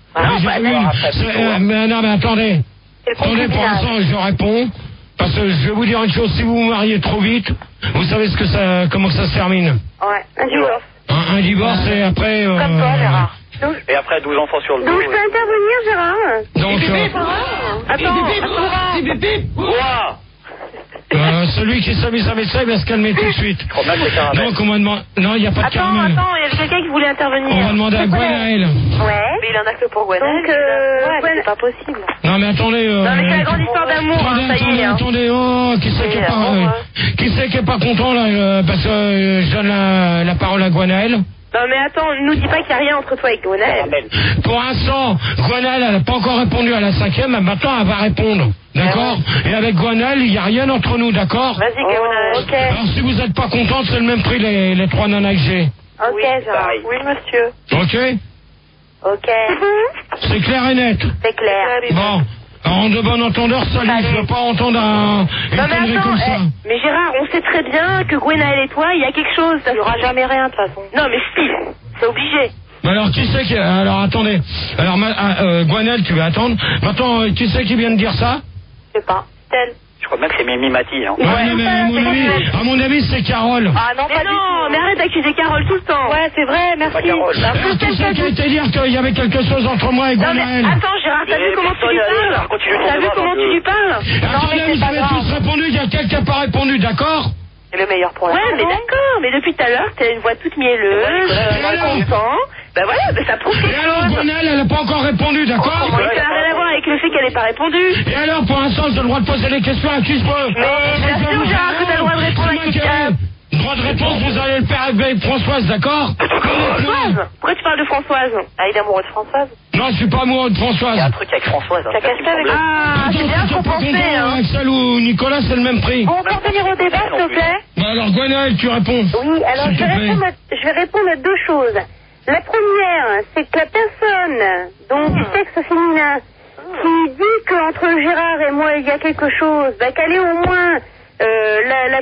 Mais non, mais attendez, pour l'instant, je réponds, parce que je vais vous dire une chose, si vous vous mariez trop vite, vous savez comment ça se termine.
Ouais, un divorce.
Un divorce, et après...
Comme toi, Gérard.
Et après 12 enfants sur le dos.
Donc, je peux intervenir, Gérard?
Donc,
Attends.
celui qui s'amuse à mettre ça, il va se calmer tout de suite. Donc, on va demander... Non, il n'y a pas de caramel.
Attends, il y avait quelqu'un qui voulait intervenir.
On va demander à Gwenaël.
Ouais.
Mais il en a que pour Gwenaël.
Donc,
c'est pas possible.
Non, mais attendez...
Non, mais c'est la grande histoire d'amour, ça y est.
Attendez, qui c'est qui est pas content, là, parce que je donne la parole à Gwenaël.
Non, mais attends, nous dis pas qu'il n'y a rien entre toi et Gwenaël.
Pour l'instant, Gwenaël, elle n'a pas encore répondu à la 5e, mais maintenant, elle va répondre. D'accord? Et avec Gwenaël, il n'y a rien entre nous, d'accord?
Vas-y, Gwenaël.
Ok.
Alors, si vous n'êtes pas contente, c'est le même prix, les 3 nanas que j'ai.
Ok, Gérard.
Oui, monsieur.
Ok?
Ok.
C'est clair et net.
C'est clair.
Bon. En de bon entendeur, salut, je veux pas entendre une connerie comme ça.
Mais Gérard, on sait très bien que Gwenaël et toi, il y a quelque chose. Il n'y aura jamais rien de toute façon. Non, mais si, c'est obligé.
Alors, qui c'est qui... Alors, attendez. Alors, Gwenaël, tu vas attendre. Maintenant, qui c'est qui vient de dire ça?
Je sais pas. Tel.
Je crois bien que c'est Mimi Mati. Hein.
Ouais, mais à mon avis, c'est Carole.
Ah non, pas non, mais arrête d'accuser Carole tout le temps. Ouais, c'est vrai, merci.
Qui c'est qui a été dire qu'il y avait quelque chose entre moi et Gwenaël?
Attends, Gérard, t'as vu comment tu lui parles? T'as vu comment tu lui parles?
Attendez, vous avez tous répondu, il y a quelqu'un qui n'a pas répondu, d'accord?
C'est le meilleur pour Ouais, mais d'accord, mais depuis tout à l'heure, t'as une voix toute mielleuse, content. Ben voilà, ben ça prouve quelque chose.
Et alors, Gwenaël, elle n'a pas encore répondu, d'accord?
Mais ça n'a rien à voir avec le fait qu'elle n'ait pas répondu.
Et alors, pour l'instant, j'ai le droit de poser les questions à qui je peux?
Mais bien sûr, Gérard, que t'as le droit de répondre à qui tu veux.
Droit de réponse, vous allez le faire avec Françoise, d'accord?
Françoise? Pourquoi tu parles de Françoise? Ah, il est amoureux de Françoise?
Non, je suis pas amoureux de Françoise.
Il y a un truc avec Françoise.
T'as cassé avec... Ah, c'est bien ce qu'on pensait, hein.
Axel ou Nicolas, c'est le même prix.
Bon, on peut revenir au débat, s'il te plaît?
Bah alors, Gwenaël, tu réponds.
Oui, alors je vais répondre à deux choses. La première, c'est que la personne, donc du sexe féminin, qui dit qu'entre Gérard et moi il y a quelque chose, bah qu'elle ait au moins la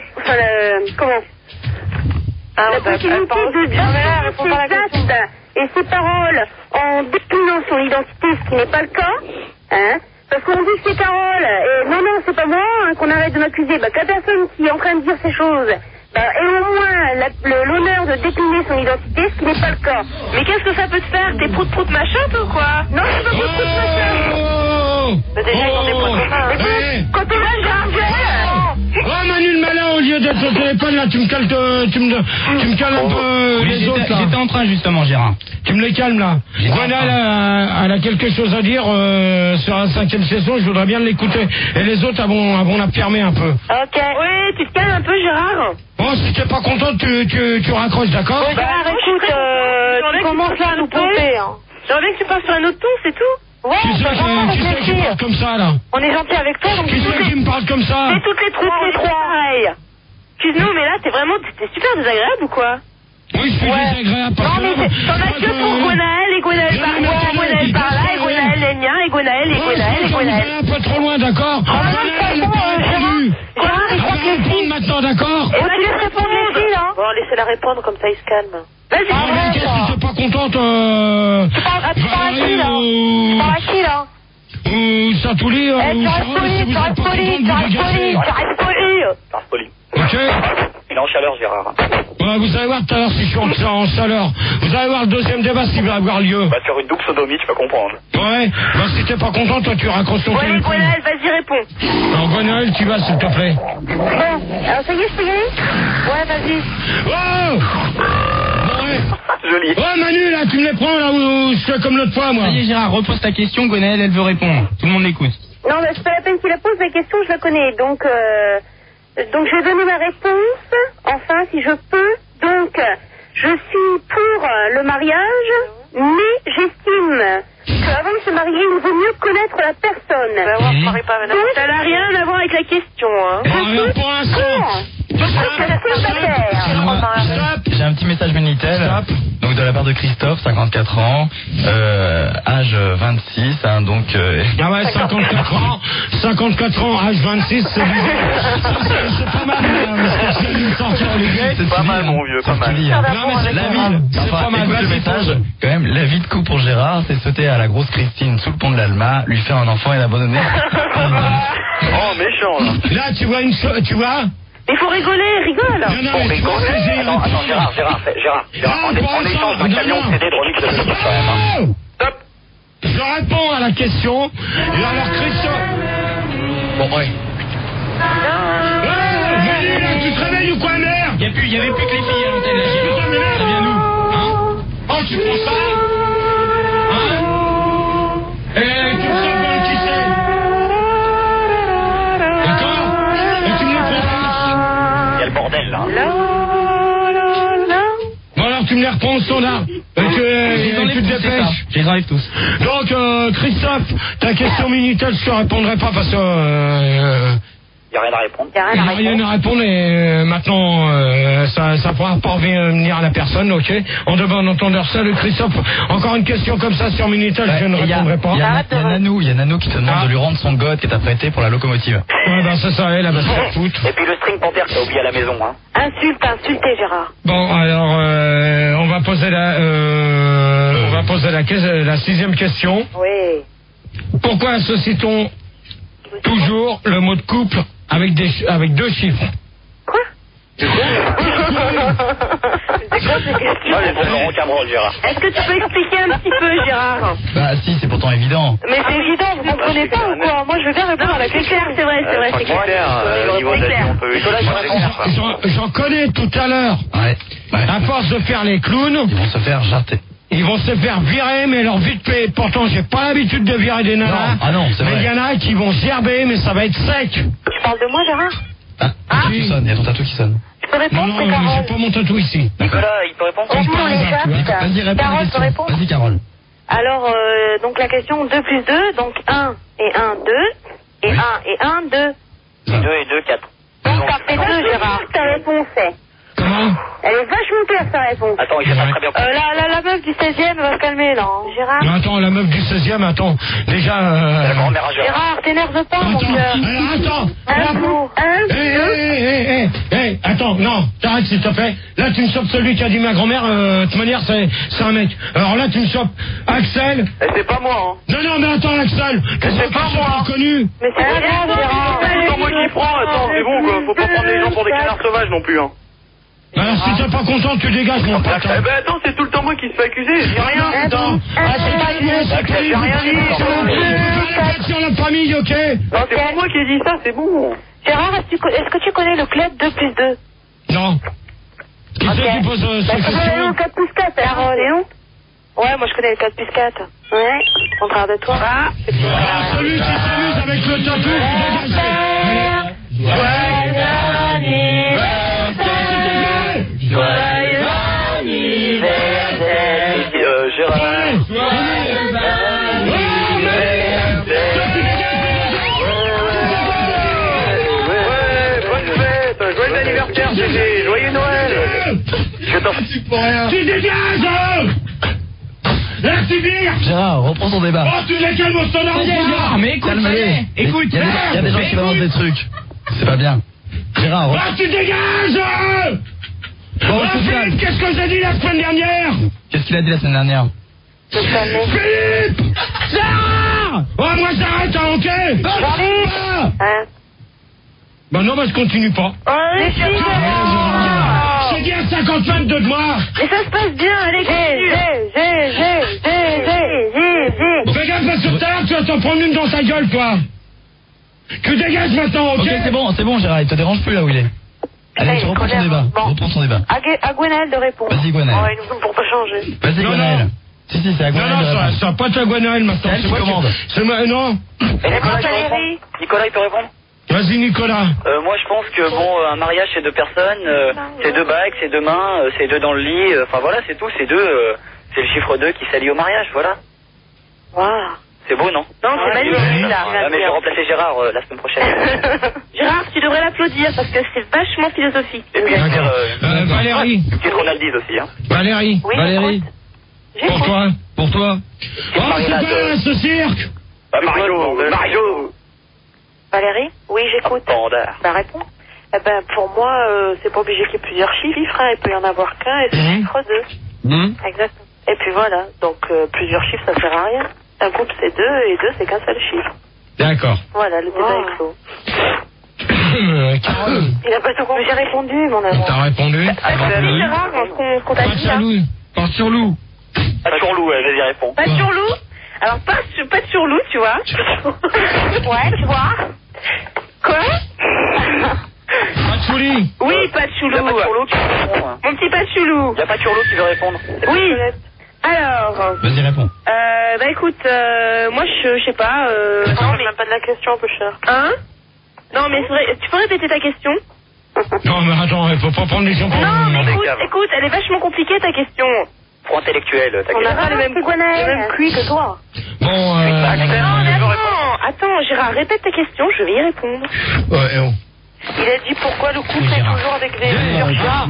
possibilité de dire ses actes et ses paroles en déclinant son identité, ce qui n'est pas le cas, hein. Parce qu'on dit que c'est Carole, et non, c'est pas moi, hein, qu'on arrête de m'accuser, bah que la personne qui est en train de dire ces choses, ait au moins l'honneur de décliner son identité, ce qui n'est pas le cas. Mais qu'est-ce que ça peut te faire? T'es prout-prout machin, toi, ou quoi? Non, c'est pas prout-prout machin. Mais déjà, ils ont des prout machin. Quand on va
Oh, Manu le malin, au lieu d'être au téléphone, là, tu me cales un peu les autres, là.
J'étais en train, justement, Gérard.
Tu me les calmes, là. Gwenaël, elle a quelque chose à dire sur la 5e session, je voudrais bien l'écouter. Et les autres, vont la fermer un peu.
Ok. Oui, tu te calmes un peu, Gérard.
Bon, si t'es pas content, tu raccroches, d'accord?
Gérard, écoute, tu commences là à nous pomper, hein. J'aimerais bien que tu passes sur un autre ton, c'est tout. Ouais,
qui c'est qui parle comme ça, là?
On est gentil avec toi, donc
qui c'est qui me parle comme ça?
C'est toutes les trois, pareil. Excuse-nous, mais là, t'es super désagréable ou quoi?
Oui, je suis désagréable parce que...
Non, mais t'en as que pour Gwenaël, et Gwenaël par là, et Gwenaël par là, et Gwenaël les miens, et Gwenaël, et Gwenaël, et Gwenaël.
Un peu trop loin, d'accord? Gwenaël, elle n'a pas répondu. Elle va répondre maintenant, d'accord?
Et on va laisser répondre les filles, là. Bon, laissez-la répondre, comme ça, il se calme. Vas-y,
mais qu'est-ce que t'es pas contente,
Tu parles à qui, là?
Ou Saint-Ouli, ou
tu restes poli.
Ok.
Il est en chaleur, Gérard.
Ouais, vous allez voir tout à l'heure si je suis en chaleur. Vous allez voir le deuxième débat s'il va avoir lieu.
Bah, sur une double sodomie, tu vas comprendre.
Ouais, bah si t'es pas content, toi tu raccroches ton téléphone.
Ouais, Gwenaël, vas-y, réponds.
Alors, Gwenaël, tu vas, s'il te plaît.
Bon, alors ça y est, je peux y aller?
Ouais, vas-y.
Oh! Ouais.
Joli.
Oh, Manu, là, tu me les prends, là, où je fais comme l'autre fois, moi.
Ça y est, Gérard, repose ta question, Gwenaël, elle veut répondre. Tout le monde l'écoute.
Non, mais c'est pas la peine qu'il la pose, la question, je la connais. Donc je vais donner ma réponse, enfin, si je peux. Donc, je suis pour le mariage, mais j'estime qu'avant de se marier, il vaut mieux connaître la personne. Donc,
ça n'a rien à voir avec la question, hein.
Alors, pour l'instant...
J'ai un petit message Minitel, donc de la part de Christophe, 54 ans, âge 26, hein, donc...
Ah ouais, 54 ans, âge 26, c'est pas mal,
c'est pas mal, mon vieux, pas mal.
Non, mais c'est la ville, c'est pas mal. Écoute le message, quand même, la vie de couple pour Gérard, c'est sauter à la grosse Christine sous le pont de l'Alma, lui faire un enfant et l'abandonner.
Oh, méchant, là.
Là, tu vois
Il faut rigoler, rigole.
Non, mais
Attends, Gérard, on échange d'un camion CD de remix de musique, quand même, hein. Stop.
Je réponds à la question, et alors Christophe... Bon, ouais. Venez, là, tu te réveilles ou quoi, merde?
Il y avait plus que les filles à l'antenne, là, j'ai
putain, mais merde,
ça vient nous.
Hein? Oh, tu prends ça? Hein? Et tu me sais qui c'est? D'accord? Et tu me le prends?
Il y a le bordel, là.
Bon, alors tu me les reprends au standard. Et tu te dépêches.
Je les enlève tous.
Donc, Christophe, ta question Minitel, je te répondrai pas parce que...
Il n'y a rien à répondre.
Il n'y a
rien à répondre et maintenant ça pourra pas revenir à la personne, ok. En entendeur ça, le Christophe, encore une question comme ça sur Minitel, je ne répondrai pas.
Il y a Nanou qui te demande de lui rendre son god que t'as prêté pour la locomotive.
Ouais, ben c'est ça, elle va se faire foutre.
Et puis le string panthère que t'as oublié à la maison, hein.
Insultez Gérard.
Bon, alors on va poser la 6e question.
Oui.
Pourquoi associe-t-on toujours le mot de couple avec 2 chiffres?
Quoi? C'est quoi ces questions?
Gérard.
Est-ce que tu peux expliquer un petit peu, Gérard?
Bah si, c'est pourtant évident.
Mais c'est évident, vous comprenez pas ou quoi? Moi je veux bien répondre à la question. C'est vrai, c'est clair.
J'en connais tout à l'heure.
Ouais.
À force de faire les clowns,
ils vont se faire jarter.
Ils vont se faire virer, mais leur vite fait. Pourtant, j'ai pas l'habitude de virer des nanas.
Non, c'est vrai.
Mais il y en a qui vont gerber, mais ça va être sec.
Tu parles de moi, Gérard?
Il y a ton tatou qui sonne.
Tu peux répondre,
c'est Carole. J'ai pas mon tatou ici.
Nicolas, il peut répondre?
Vas-y, réponds.
Carole peut répondre?
Vas-y, Carole.
Alors, donc la question 2 plus 2, donc 1 et 1, 2. Et 1 et 1, 2.
2 et 2, 4.
Donc ça fait 2, Gérard. Ta réponse est.
Comment?
Elle est vachement claire, sa réponse.
Attends, il sait pas très bien.
La meuf du 16e va se calmer, là. Gérard?
Non, attends, la meuf du 16e, attends. Déjà,
la grand-mère à
Gérard, t'énerve pas, mon cœur.
Attends. Attends, non, t'arrêtes s'il te plaît. Là, tu me chopes celui qui a dit ma grand-mère, de toute manière, c'est un mec. Alors là, tu me chopes Axel.
C'est pas moi, hein.
Non, mais attends, Axel.
C'est pas moi.
Connu.
Mais c'est pas grave, Gérard.
C'est moi qui prends, attends, c'est bon, quoi. Faut pas prendre les gens pour des canards sauvages non plus, hein.
Alors si t'es pas content, tu dégages mon pote.
Eh ben attends, c'est tout le temps moi qui se fait accuser, j'ai rien.
Attends, c'est pas une
j'ai rien dit.
sur la famille, ok?
Non, c'est pas moi qui ai dit ça, c'est bon.
Gérard, est-ce que tu connais le club 2 plus 2?
Non. Qui c'est qui pose cette question?
4 plus 4, Carole, Léon? Ouais, moi je connais le 4 plus 4. Ouais, contraire de toi.
Celui qui s'amuse avec le tatou,
Joyeux anniversaire,
Gérard. Bonne fête, joyeux anniversaire, Gégé, joyeux Noël.
Tu dégages! Là, tu vires!
Gérard, reprends ton débat.
Oh, tu les calmes au standard, Gérard!
Mais écoute, écoute, il y a des gens qui balancent des trucs. C'est pas bien. Gérard,
ah, tu dégages!
Bon,
Philippe, qu'est-ce que j'ai dit la semaine dernière?
Qu'est-ce qu'il a dit la semaine dernière?
Philippe! Gérard! Oh, moi j'arrête, hein, ok? Bah non, je continue pas. J'ai dit à 50 mètres de moi.
Mais ça se passe bien, allez,
Fais gaffe, parce que tout à l'heure, tu vas t'en prendre une dans ta gueule, toi. Tu dégages maintenant, ok?
Ok, c'est bon, Gérard, il te dérange plus là où il est. Allez, tu reprends ton débat. Reprends ton débat.
À Gwenaël de répondre.
Vas-y, Gwenaël.
Ouais, nous pour pas changer.
Vas-y, Gwenaël. Si, c'est à Gwenaël.
Non, ça va pas être à Gwenaël maintenant.
C'est moi qui commande.
C'est moi, non.
Nicolas, il peut répondre?
Vas-y, Nicolas.
Moi, je pense que, bon, un mariage, c'est 2 personnes, c'est 2 bagues, c'est 2 mains, c'est 2 dans le lit, enfin voilà, c'est tout, c'est 2, c'est le chiffre 2 qui s'allie au mariage, voilà.
Waouh.
C'est beau, non?
Non, c'est magnifique, là.
Ah, mais je vais remplacer Gérard la semaine prochaine.
Gérard, tu devrais l'applaudir parce que c'est vachement philosophique.
Et puis,
Valérie.
Petite Ronaldise aussi, hein.
Valérie.
Oui,
Valérie.
Pour toi.
Pour toi.
Oh, c'est pas ce cirque.
Mario.
Valérie? Oui, j'écoute. Bah, réponds. Eh ben, pour moi, c'est pas obligé qu'il y ait plusieurs chiffres, hein. Il peut y en avoir qu'un et c'est le chiffre 2. Exactement. Et puis voilà. Donc, plusieurs chiffres, ça sert à rien. Un couple, c'est 2 et 2, c'est qu'un seul chiffre.
D'accord.
Voilà, le débat est clos.
Carole.
Il a pas tout compris. J'ai répondu, mon amour.
T'as répondu?
Salut, Gérard, ce qu'on t'a dit, là.
Pas sur loup.
Pas sur loup, vas-y, réponds.
Pas sur loup? Alors, pas sur loup, tu vois. Ouais, tu vois. Quoi?
Patchouli.
Oui, Patchoulou.
Y'a pas de Chourlou qui veut répondre.
Mon petit Patchoulou.
Y'a pas de Chourlou qui veut répondre.
Oui. Alors.
Vas-y, réponds.
Bah écoute, moi je sais pas. Non, mais même pas de la question, un peu cher. Hein? Non, mais tu peux répéter ta question?
Non, mais attends, il faut pas prendre les gens pour...
Non, mais écoute, elle est vachement compliquée ta question.
Trop intellectuel, ta question.
On n'a pas le même cuit que toi.
Bon,
Non, mais attends, Gérard, répète ta question, je vais y répondre.
Ouais,
Il a dit pourquoi le couple est toujours avec des...
Gérard.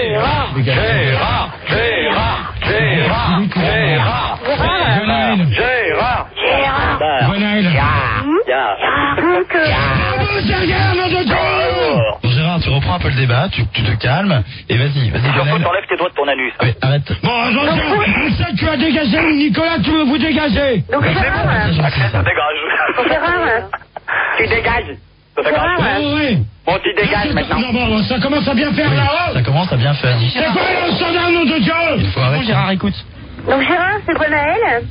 Gérard, tu reprends un peu le débat, tu te calmes, et vas-y.
Surtout, t'enlèves tes doigts de ton anus.
Oui, arrête.
Bon, Jean-Pierre, ça tu as dégagé, Nicolas, tu veux vous dégager.
Donc Gérard,
Ça dégage.
Gérard,
Tu dégages.
Oui.
Bon, tu dégages maintenant.
Non, ça commence à bien faire là-haut.
Ça commence à bien faire.
C'est quoi le standard, nom de Dieu?
Il faut arrêter. Gérard, écoute.
donc Gérard, c'est Gwenaël.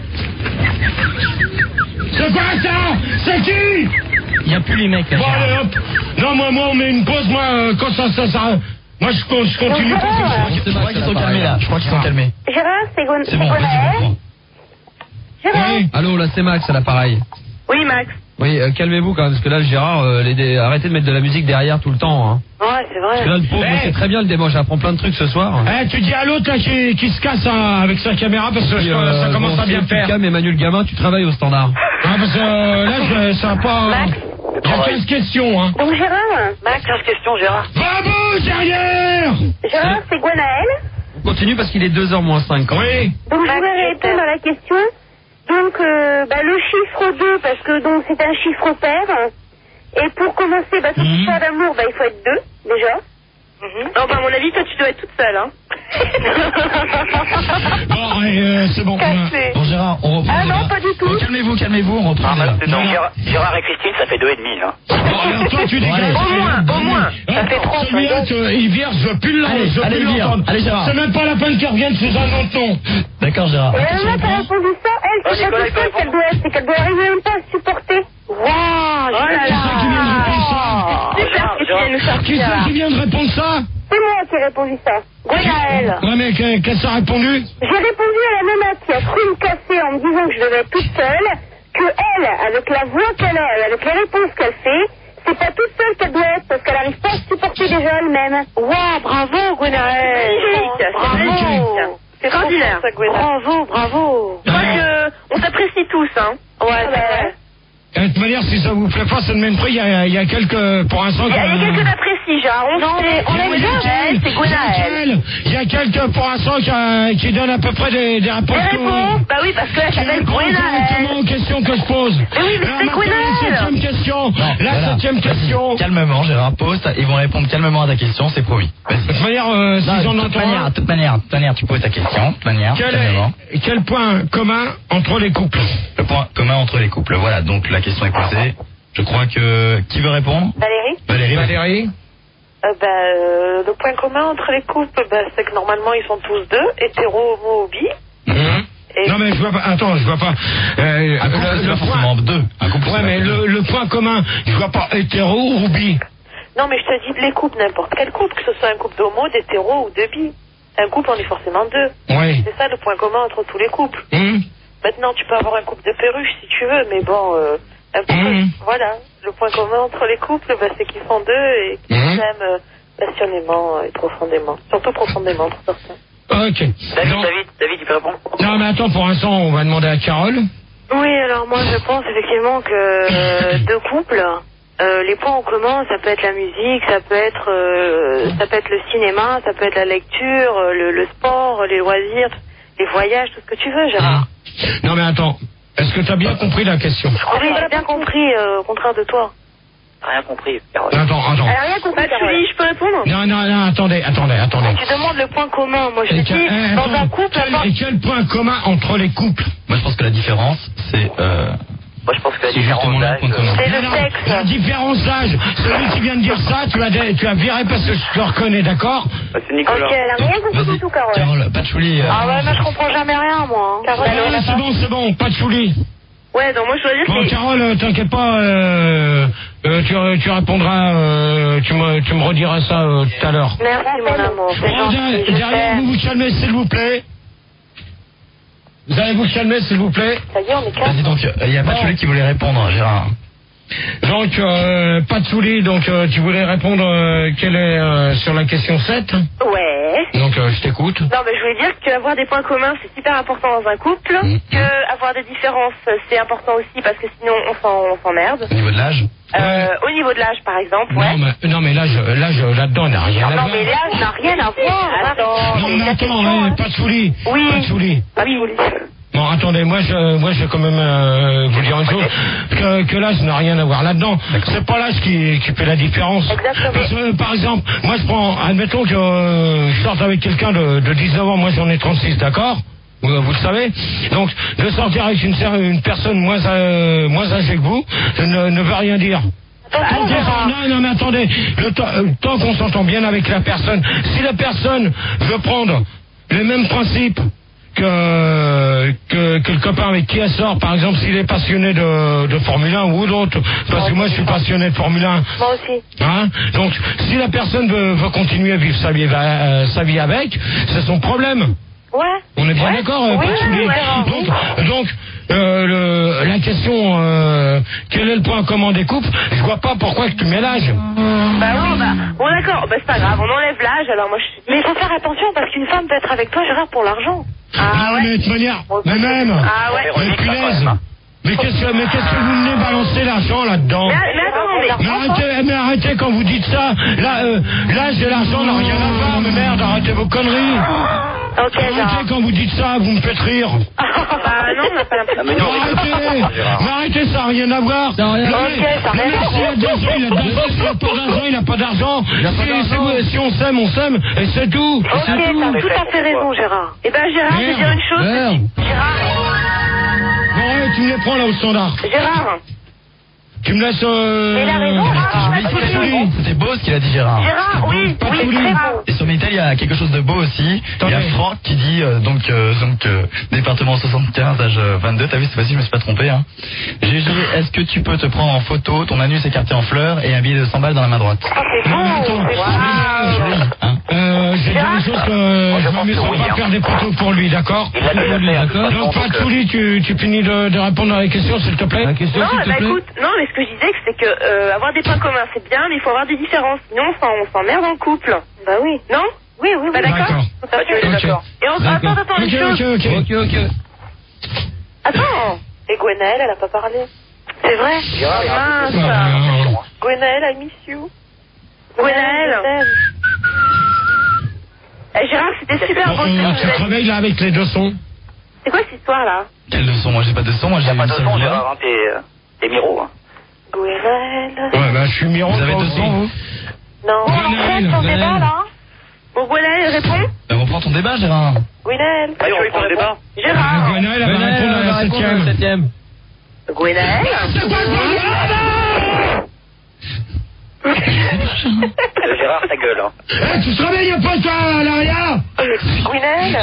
C'est quoi ça? C'est qui?
Il n'y a plus les mecs.
Bon, allez, hop. Non, moi, on met une pause, quand ça... Moi, je continue.
Je crois qu'ils sont calmés, là. Je crois qu'ils sont calmés.
Gérard, c'est
C'est bon, vas-y,
Gwenaël.
reprends.
Gérard.
Oui.
Allô, là c'est Max à l'appareil.
Oui, Max.
Oui, calmez-vous quand même, parce que là Gérard, arrêtez de mettre de la musique derrière tout le temps. Hein.
Ouais, c'est
Parce que
vrai.
là le pauvre, c'est très bien le débat, j'apprends plein de trucs ce soir.
Tu dis à l'autre là qui se casse avec sa caméra parce que ça commence à bien faire.
Cam, Emmanuel Gamin, tu travailles au standard.
Parce que là, ça va pas...
Max.
Il y a 15 questions, hein.
Donc Gérard.
Max, 15 questions, Gérard.
Bravo, derrière.
Gérard, c'est Gwenaël.
On continue parce qu'il est 2h moins 5.
Oui.
Donc je voudrais répondre à la question. Donc le chiffre 2, parce que donc c'est un chiffre pair. Et pour commencer, toute histoire d'amour, il faut être 2 déjà.
Non, à mon avis, toi, tu dois être toute seule, hein.
Bon, c'est bon.
Bon, Gérard, on reprend.
Ah non, pas du tout.
Calmez-vous, on reprend.
Donc, Gérard et Christine, ça fait 2,5, hein.
Bon, alors toi, tu dégages.
Au moins.
Ça fait 3.
Celui-là, il vire, je veux plus l'entendre.
Allez, Gérard.
C'est même pas la peine qu'il revienne sous un autre nom.
D'accord, Gérard.
Et elle t'a répondu ça, elle, c'est pas tout seul qu'elle doit être, c'est qu'elle doit arriver même pas à se supporter. Waouh,
Qui c'est qui vient de répondre ça?
Super ce que tu viens de nous
Qui
sortir, là.
c'est qui vient de répondre ça?
C'est moi qui ai répondu ça. Gwenaël.
Ouais, mais qu'est-ce que ça a répondu?
J'ai répondu à la nana qui a cru me casser en me disant que je devais être toute seule, que elle, avec la voix qu'elle a et avec les réponses qu'elle fait, c'est pas toute seule qu'elle doit être parce qu'elle arrive pas à se supporter déjà elle-même.
Waouh, bravo, Gwenaël.
Bravo.
C'est extraordinaire.
Bravo.
Je crois qu'on s'apprécie tous, hein. Ouais, c'est vrai.
De toute manière, si ça vous plaît pas, ça ne mène pas. Il y a quelques, pour l'instant...
Il y a quelques d'apprécis, genre. On aime bien, c'est Gwenaël.
Il y a quelques, pour l'instant, qui donnent à peu près des réponses.
Des réponses? Bah oui, parce qu'elle s'appelle Gwenaël.
Aux questions que je pose.
Mais oui, mais c'est Gwenaël.
7e question. La 7e question.
Calmement, Gérard, pose. Ils vont répondre calmement à ta question, c'est promis. Vas-y.
De toute manière, si j'en entends...
De toute manière, tu poses ta question. De toute manière, calmement.
Quel point commun entre les couples?
Le point commun entre les couples. Voilà, donc la question est posée. Je crois que... Qui veut répondre?
Valérie.
Le point commun entre les couples, c'est que normalement ils sont tous deux, hétéro, homo ou bi.
Non mais je vois pas. Attends, je vois pas.
Un couple, c'est pas forcément deux. Un couple.
Ouais, mais le point commun, je vois pas hétéro ou bi.
Non, mais je te dis les couples, n'importe quel couple, que ce soit un couple d'homo, d'hétéro ou de bi. Un couple, on est forcément deux.
Oui.
C'est ça le point commun entre tous les couples. Maintenant, tu peux avoir un couple de perruches si tu veux, mais bon, un couple, voilà. Le point commun entre les couples, c'est qu'ils sont deux et qu'ils s'aiment passionnément et profondément. Surtout profondément pour certains.
Ok.
David, tu peux répondre?
Non, mais attends, pour l'instant, on va demander à Carole.
Oui, alors moi je pense effectivement que deux couples, les points en commun, ça peut être la musique, ça peut être le cinéma, ça peut être la lecture, le sport, les loisirs, les voyages, tout ce que tu veux, Gérard.
Non, mais attends, est-ce que tu as bien compris la question?
Oui, j'ai bien compris, au contraire de toi.
Rien compris, Carole.
Attends.
Elle a rien compris, Carole.
Je peux répondre?
Non, attendez.
Tu demandes le point commun, moi je te dis, dans un couple...
Et quel point commun entre les couples?
Moi, je pense que la différence, c'est...
Moi, je pense que la
c'est
différence
justement le
d'âge...
point commun.
C'est le sexe.
La différence d'âge. Celui qui vient de dire ça, tu as viré parce que je te reconnais, d'accord?
C'est Nicolas.
Ok, elle a rien compris du tout, Carole.
Carole, Patchouli...
Ah ouais, mais je comprends jamais rien, moi. Carole,
C'est bon, pas de chouli.
Ouais, donc moi je dois dire
Bon,
que...
Carole, t'inquiète pas, tu répondras, tu me rediras ça tout à l'heure.
Merci, mon amour. C'est
Bon,
gentil,
derrière, vous vous calmez, s'il vous plaît. Vous allez vous calmer, s'il vous plaît.
Ça y est, on est calme.
Vas-y, donc, il y a Patchouli qui voulait répondre, Gérard.
Donc, pas de souris, donc tu voulais répondre quelle est sur la question 7.
Ouais.
Donc, je t'écoute.
Non, mais je voulais dire qu'avoir des points communs, c'est super important dans un couple. Que avoir des différences, c'est important aussi parce que sinon on s'emmerde.
Au niveau de l'âge?
Au niveau de l'âge, par exemple, ouais.
Non, mais l'âge, là-dedans, n'a rien à voir.
Non, mais l'âge n'a rien à voir. Attends.
Non, mais attends, pas de soulis.
Oui.
Pas de soulis.
Pas de soulis.
Bon, attendez, moi je vais quand même vous dire une chose, que l'âge n'a rien à voir là-dedans. C'est pas l'âge qui fait la différence.
Exactement.
Parce que, par exemple, moi je prends, admettons que je sorte avec quelqu'un de 19 ans, moi j'en ai 36, d'accord ? Vous le savez. Donc, de sortir avec une personne moins âgée que vous, ne veut rien dire. Non, mais attendez, tant qu'on s'entend bien avec la personne, si la personne veut prendre les mêmes principes que le copain avec qui elle sort, par exemple, s'il est passionné de Formule 1 ou d'autres, parce que moi je suis passionné de Formule 1.
Moi aussi.
Hein? Donc, si la personne veut continuer à vivre sa vie avec, c'est son problème.
Ouais.
On est bien d'accord,
oui,
pas de souliers. Donc, la question, quel est le point commun des couples? Je vois pas pourquoi tu mets l'âge.
Bah oui, bon d'accord, c'est pas grave, on enlève l'âge, alors moi je... Mais il faut faire attention parce qu'une femme peut être avec toi, Gérard, pour l'argent.
Ah ouais. Mais de toute manière, mais même.
Ah ouais.
Mais punaise. Mais qu'est-ce que vous venez balancer l'argent là-dedans? Mais arrêtez quand vous dites ça. L'âge et l'argent n'ont rien à voir, mais merde, arrêtez vos conneries.
Ok,
arrêtez quand vous dites ça, vous me faites rire.
Bah non, on n'a pas l'impression.
Mais arrêtez, ça n'a rien à voir.
Ok, ça n'a rien à
voir. Il n'a pas d'argent. Si on s'aime, on s'aime, et c'est tout.
Ok, t'as tout à fait raison, Gérard. Eh ben Gérard, je vais dire une chose. Gérard.
Non, tu me les prends là au standard.
Gérard.
Tu me laisses.
Mais il a raison,
C'était beau ce qu'il a dit, Gérard.
Gérard, oui, très beau.
Et sur Minitel, il y a quelque chose de beau aussi. Il y a Franck qui dit, département 75, âge 22. T'as vu, cette fois-ci, je me suis pas trompé. Hein. GG, est-ce que tu peux te prendre en photo ton anus écarté en fleurs et un billet de 100 balles dans la main droite?
C'est beau.
J'ai dit une chose que je ne vais pas faire des photos pour lui, d'accord? Donc, pas de souris, tu finis de répondre à la question, s'il te plaît?
Non, écoute, non, mais ce que je disais, c'est que avoir des points communs, c'est bien, mais il faut avoir des différences. Sinon, on s'emmerde dans le couple. Bah oui. Non? Oui. Bah d'accord. D'accord. Et attends, une chose.
Ok.
Attends. Et Gwenaëlle, elle a pas parlé. C'est vrai? Mince. Gwenaëlle, I miss you. Gwenaëlle. Gérard, c'était super beau.
Tu te réveilles là avec les deux sons.
C'est quoi cette histoire là?
Quel de son? Moi j'ai pas de son, moi j'ai
pas de son, Gérard, t'es Miro. Hein.
Gwenaëlle.
Ouais, bah je suis Miro.
Vous avez deux sons, vous?
Non. On ton débat là? Bon, Gwenaëlle répond?
On reprend ton débat, Gérard.
Gwenaëlle.
Allez, on reprend le débat.
Gérard.
Gwenaëlle, elle va répondre à la 7ème.
Gwenaëlle.
Gérard, ta gueule. Hein.
Tu te réveilles un peu, toi, Laria?
Gwenaëlle.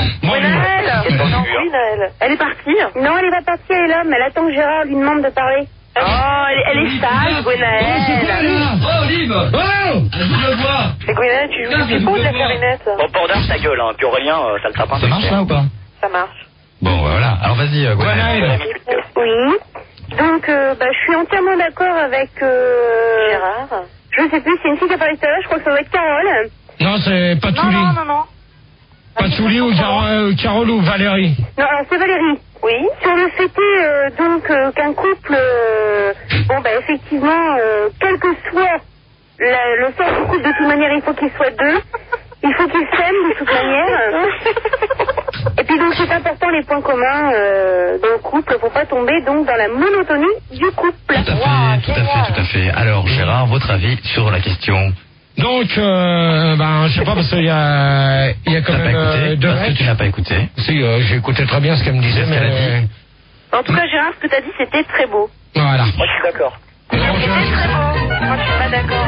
Elle est partie?
Non, elle est pas partie, elle est là, mais elle attend que Gérard lui demande de parler.
Oh, elle est sage, Gwenaëlle.
Oh, Olive.
Oh,
je le vois.
C'est Gwenaëlle, tu joues du coup de la clarinette?
Bon, Pordard, ta gueule. Hein. Puis Aurélien, ça le tape un peu.
Ça marche là ou pas?
Ça marche.
Bon, voilà. Alors vas-y,
Gwenaëlle.
Oui. Donc, je suis entièrement d'accord avec
Gérard.
Je sais plus, c'est une fille qui a parlé tout à l'heure, je crois que ça doit être Carole.
Non, c'est Patchouli.
Non.
Patchouli ou Carole ou Valérie?
Non, alors c'est Valérie.
Oui.
Sur le fait qu'un couple, effectivement, quel que soit le sort du couple, de toute manière, il faut qu'ils soient deux. Il faut qu'ils s'aiment de toute manière. Et puis donc c'est important les points communs dans le couple, faut pas tomber donc dans la monotonie du couple.
Tout à fait. Alors Gérard, votre avis sur la question?
Donc, je sais pas parce qu'il y a quand même deux mecs.
Tu n'as pas écouté?
Si, j'ai écouté très bien ce qu'elle me disait, mais...
En tout cas, Gérard, ce que t'as dit, c'était très beau.
Voilà.
Moi, je suis d'accord.
C'était très beau. Moi, je suis pas d'accord.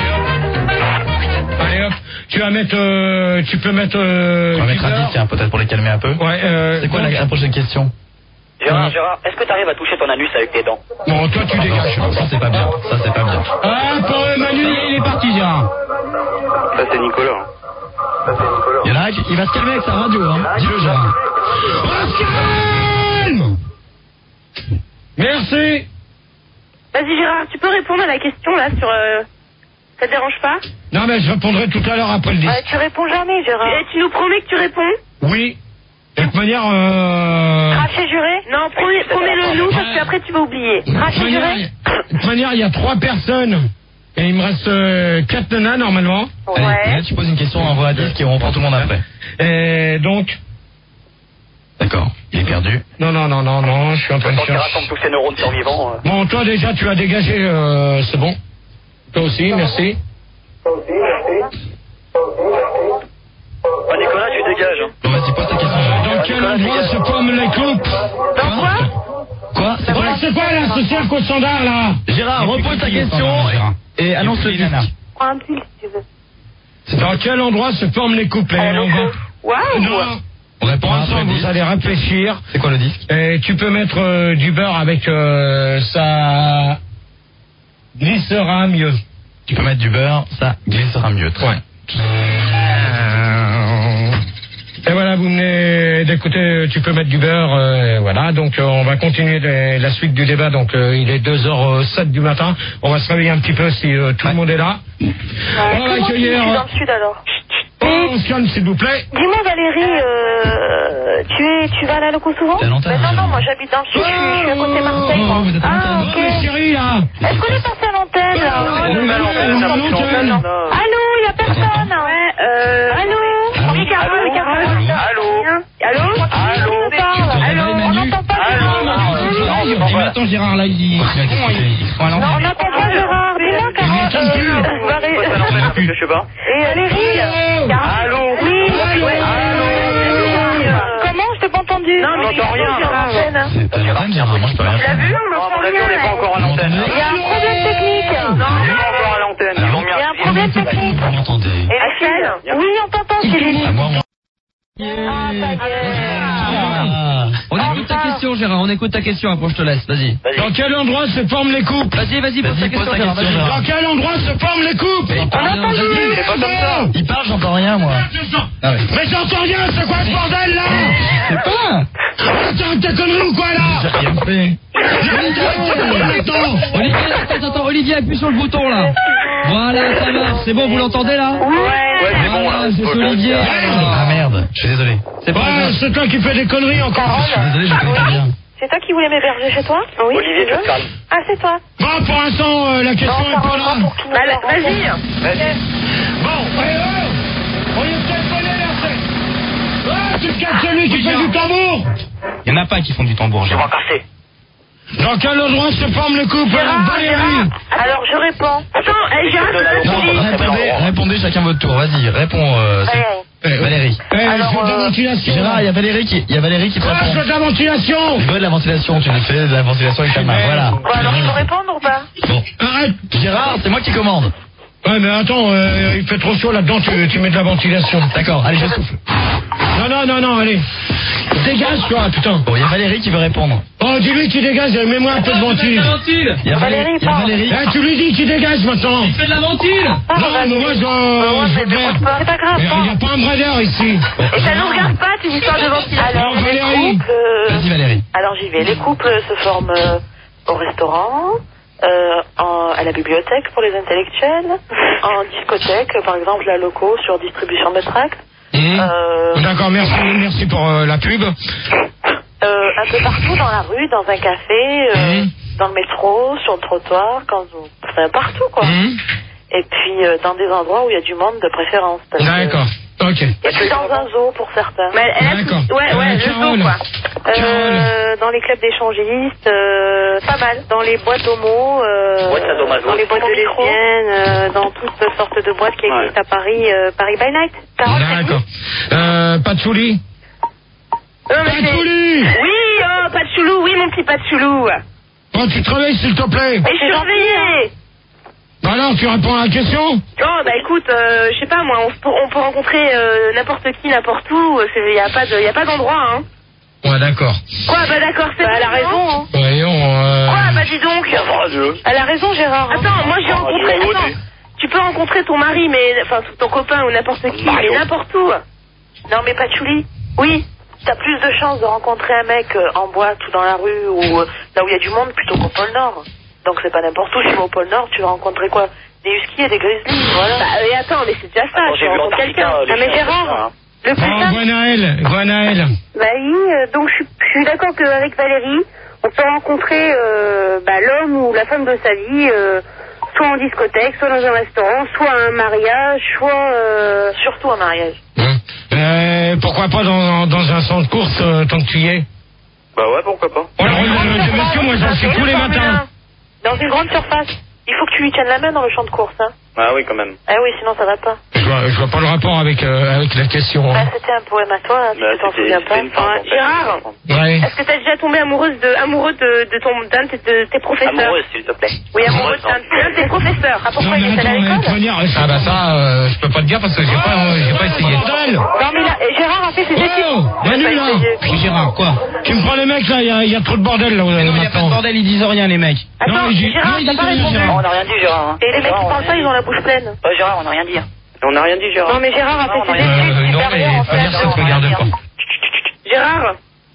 Allez hop, tu peux mettre...
On va mettre un 10, peut-être pour les calmer un peu.
Ouais,
c'est quoi la prochaine question?
Gérard, est-ce que t'arrives à toucher ton anus avec tes dents?
Bon, toi tu dégages.
Ça c'est pas bien.
Ah, pour Manu, il est parti, Gérard.
Ça c'est Nicolas.
Il y en a un qui va se calmer avec sa radio, hein. Dis-le, Gérard.
On se calme. Merci.
Vas-y, Gérard, tu peux répondre à la question là sur... Ça te dérange pas?
Non, mais je répondrai tout à l'heure après le disque.
Tu réponds jamais, Gérard. Et tu nous promets que tu réponds?
Oui. De toute manière,
Craché juré? Non, promets-le nous parce qu'après tu vas oublier. Craché juré?
De toute manière, il y a 3 personnes. Et il me reste 4 nanas normalement.
Ouais. Allez, là, tu poses une question, on envoie à 10 et on prend tout le monde après.
Et donc.
D'accord, il est perdu.
Non, je suis en train de chercher.
rassemble tous ces neurones survivants.
Bon, toi déjà, tu as dégagé, c'est bon. Toi aussi, merci.
Nicolas, tu dégages. Hein.
Bon, vas-y, pose ta question.
Dans quel endroit se forment les couples?
Dans quoi?
Quoi?
C'est quoi là, ce cirque au standard là?
Gérard, repose ta question et annonce le disque.
Prends un pull si tu veux.
Dans quel endroit se forment les couples?
Waouh!
Non.
On répond après.
Vous allez réfléchir.
C'est quoi le disque?
Et tu peux mettre du beurre avec ça glissera mieux.
Tu peux mettre du beurre, ça glissera mieux. Très bien.
Et voilà, vous venez d'écouter, tu peux mettre du beurre, voilà, donc on va continuer la suite du débat, donc il est 2h07 du matin, on va se réveiller un petit peu si tout le monde est là. On va accueillir...
dans le sud alors.
On se calme s'il vous plaît.
Dis-moi Valérie, tu vas à la loco souvent? Non, moi j'habite dans le sud, je suis à côté de Marseille.
Vous êtes à l'antenne.
Ok.
Mais chérie là.
Est-ce qu'on est passé à l'antenne? Allô, il y a personne. Ouais. Allô. Ricardo. Allô. On n'entend pas Gérard.
Mais attends, Gérard, là, il...
Non, on n'entend pas Gérard. Dis-moi, Carole.
Je sais pas.
Et Valérie.
Allô.
Oui. Comment? Je t'ai pas entendu.
Non, mais j'entends rien.
C'est pas grave, Gérard, moi je peux rien faire.
On
On n'est pas encore à l'antenne.
Il y a un problème technique.
On n'est pas encore à l'antenne.
Il y a un problème technique.
Vous m'entendez?
Et Axel? Oui, on t'entend, Céline.
Ah, moi,
On écoute ta question, Gérard. On écoute ta question. Après, je te laisse. Vas-y.
Dans quel endroit se forment les couples?
Vas-y, pose ta question, Gérard. Vas-y.
Dans quel endroit se forment les couples?
C'est pas comme ça. Il parle, j'entends rien, moi. Ah ouais.
Mais j'entends rien, c'est quoi ce bordel là?
C'est pas.
Attends, t'as connerie ou quoi là?
J'ai rien fait.
Attends, Olivier, appuie sur le bouton là. Voilà, ça marche. C'est bon, vous l'entendez là?
Ouais, c'est bon là.
Voilà, c'est Olivier.
Ah merde, je suis désolé.
C'est pas grave.
C'est toi qui fais des conneries encore.
Je suis désolé, je connais pas bien.
C'est toi qui voulais m'héberger chez toi? Oui.
Olivier, tu te calmes.
Ah, c'est toi.
Bon, pour l'instant, la question est pas là.
Vas-y.
Bon, on y est téléphoné là, c'est... Ah, tu te casses celui qui fait du tambour.
Il y en a pas qui font du tambour,
Je vais
Gérard.
casser.
Dans quel endroit se forment les couples? Valérie.
Alors, je réponds. Attends, Gérard,
Non, répondez chacun votre tour. Vas-y, réponds. Valérie.
Je veux de la ventilation.
Gérard, il y a Valérie qui te
Je veux
répond.
de la ventilation.
Tu veux de la ventilation, tu fais de la ventilation avec ta main. Voilà.
Bon, alors, il faut répondre ou pas?
Bon.
Arrête.
Gérard, c'est moi qui commande.
Ouais, mais attends, il fait trop chaud là-dedans, tu mets de la ventilation.
D'accord, allez, je souffle.
Non, allez. Dégage, toi, putain.
Bon, il y a Valérie qui veut répondre.
Oh, dis-lui qu'il dégage, mets-moi un peu de ventile.
Il y a Valérie.
Tu lui dis qu'il dégage maintenant.
Il fait de la ventile.
Non, mais moi, je veux bien.
C'est pas grave.
Il n'y a pas un bras d'air ici.
Et ça nous regarde pas, c'est une histoire de ventilation.
Alors, Valérie.
Vas-y, Valérie.
Alors, j'y vais. Les couples se forment au restaurant, à la bibliothèque pour les intellectuels, en discothèque, par exemple, la loco sur distribution de tracts.
D'accord, merci pour la pub.
Un peu partout dans la rue, dans un café, dans le métro, sur le trottoir, enfin partout quoi. Et puis dans des endroits où il y a du monde de préférence.
D'accord, ok.
Et puis dans un zoo pour certains.
D'accord.
Ouais, le zoo quoi. Dans les clubs d'échangistes, pas mal. Dans les boîtes homo, dans les boîtes de lesbiennes, dans toutes sortes de boîtes qui existent à Paris, Paris by Night.
D'accord. Patchouli. Patchouli.
Oui, Patchoulou, oui mon petit Patchoulou.
Oh, tu te réveilles s'il te plaît.
Et je suis réveillée.
Alors, tu réponds à la question?
Oh, bah écoute, je sais pas moi, on peut rencontrer n'importe qui, n'importe où, il y a pas d'endroit, hein.
Ouais, d'accord.
Quoi, bah d'accord, c'est elle a raison, hein.
Voyons,
Quoi, bah dis donc. Elle a raison, Gérard. Attends, moi j'ai rencontré... Attends, tu peux rencontrer ton mari, mais... Enfin, ton copain ou n'importe qui, mais n'importe où. Non, mais Patchouli, oui, t'as plus de chances de rencontrer un mec en boîte ou dans la rue ou là où il y a du monde plutôt qu'au pôle Nord. Donc c'est pas n'importe où, si tu vas au pôle Nord, tu vas rencontrer quoi? Des huskies et des grizzlies, voilà. Bah mais attends, mais c'est déjà ça, tu rencontres quelqu'un. Ah mais Gérard, le plus simple...
Gwenaël.
Bah oui, donc je suis d'accord qu'avec Valérie, on peut rencontrer l'homme ou la femme de sa vie, soit en discothèque, soit dans un restaurant, soit à un mariage, soit surtout un mariage.
Pourquoi pas dans un centre de course tant que tu y es?
Bah ouais, pourquoi pas.
Monsieur, moi j'en suis tous les matins.
Dans une grande surface. Il faut que tu lui tiennes la main dans le champ de course, hein.
Ah oui, quand même.
Ah oui, sinon ça va pas.
Je vois pas le rapport avec la question.
Bah, c'était un poème à toi, si tu t'en souviens pas. Gérard,
ouais.
est-ce que t'as déjà tombé amoureux d'un de tes professeurs?
Amoureuse, s'il te plaît.
Oui, amoureux d'un de tes professeurs. Ah, pourquoi il est allé à l'école?
Ah bah ça, je peux pas te dire parce que j'ai pas essayé.
Non mais là, Gérard a fait ses études.
Manu là.
Gérard, quoi?
Tu me prends les mecs là, il y a trop de bordel là.
Non, il y a pas de bordel, ils disent rien les mecs.
Attends, Gérard, t'as pas répondu.
On n'a rien dit, Gérard.
Et les mecs qui parlent ça, ils ont la bouche pleine.
Gérard, on n'a rien dit. On n'a rien dit, Gérard.
Non mais Gérard a fait ses études supérieures en fait.
Ça te regarde pas.
Gérard.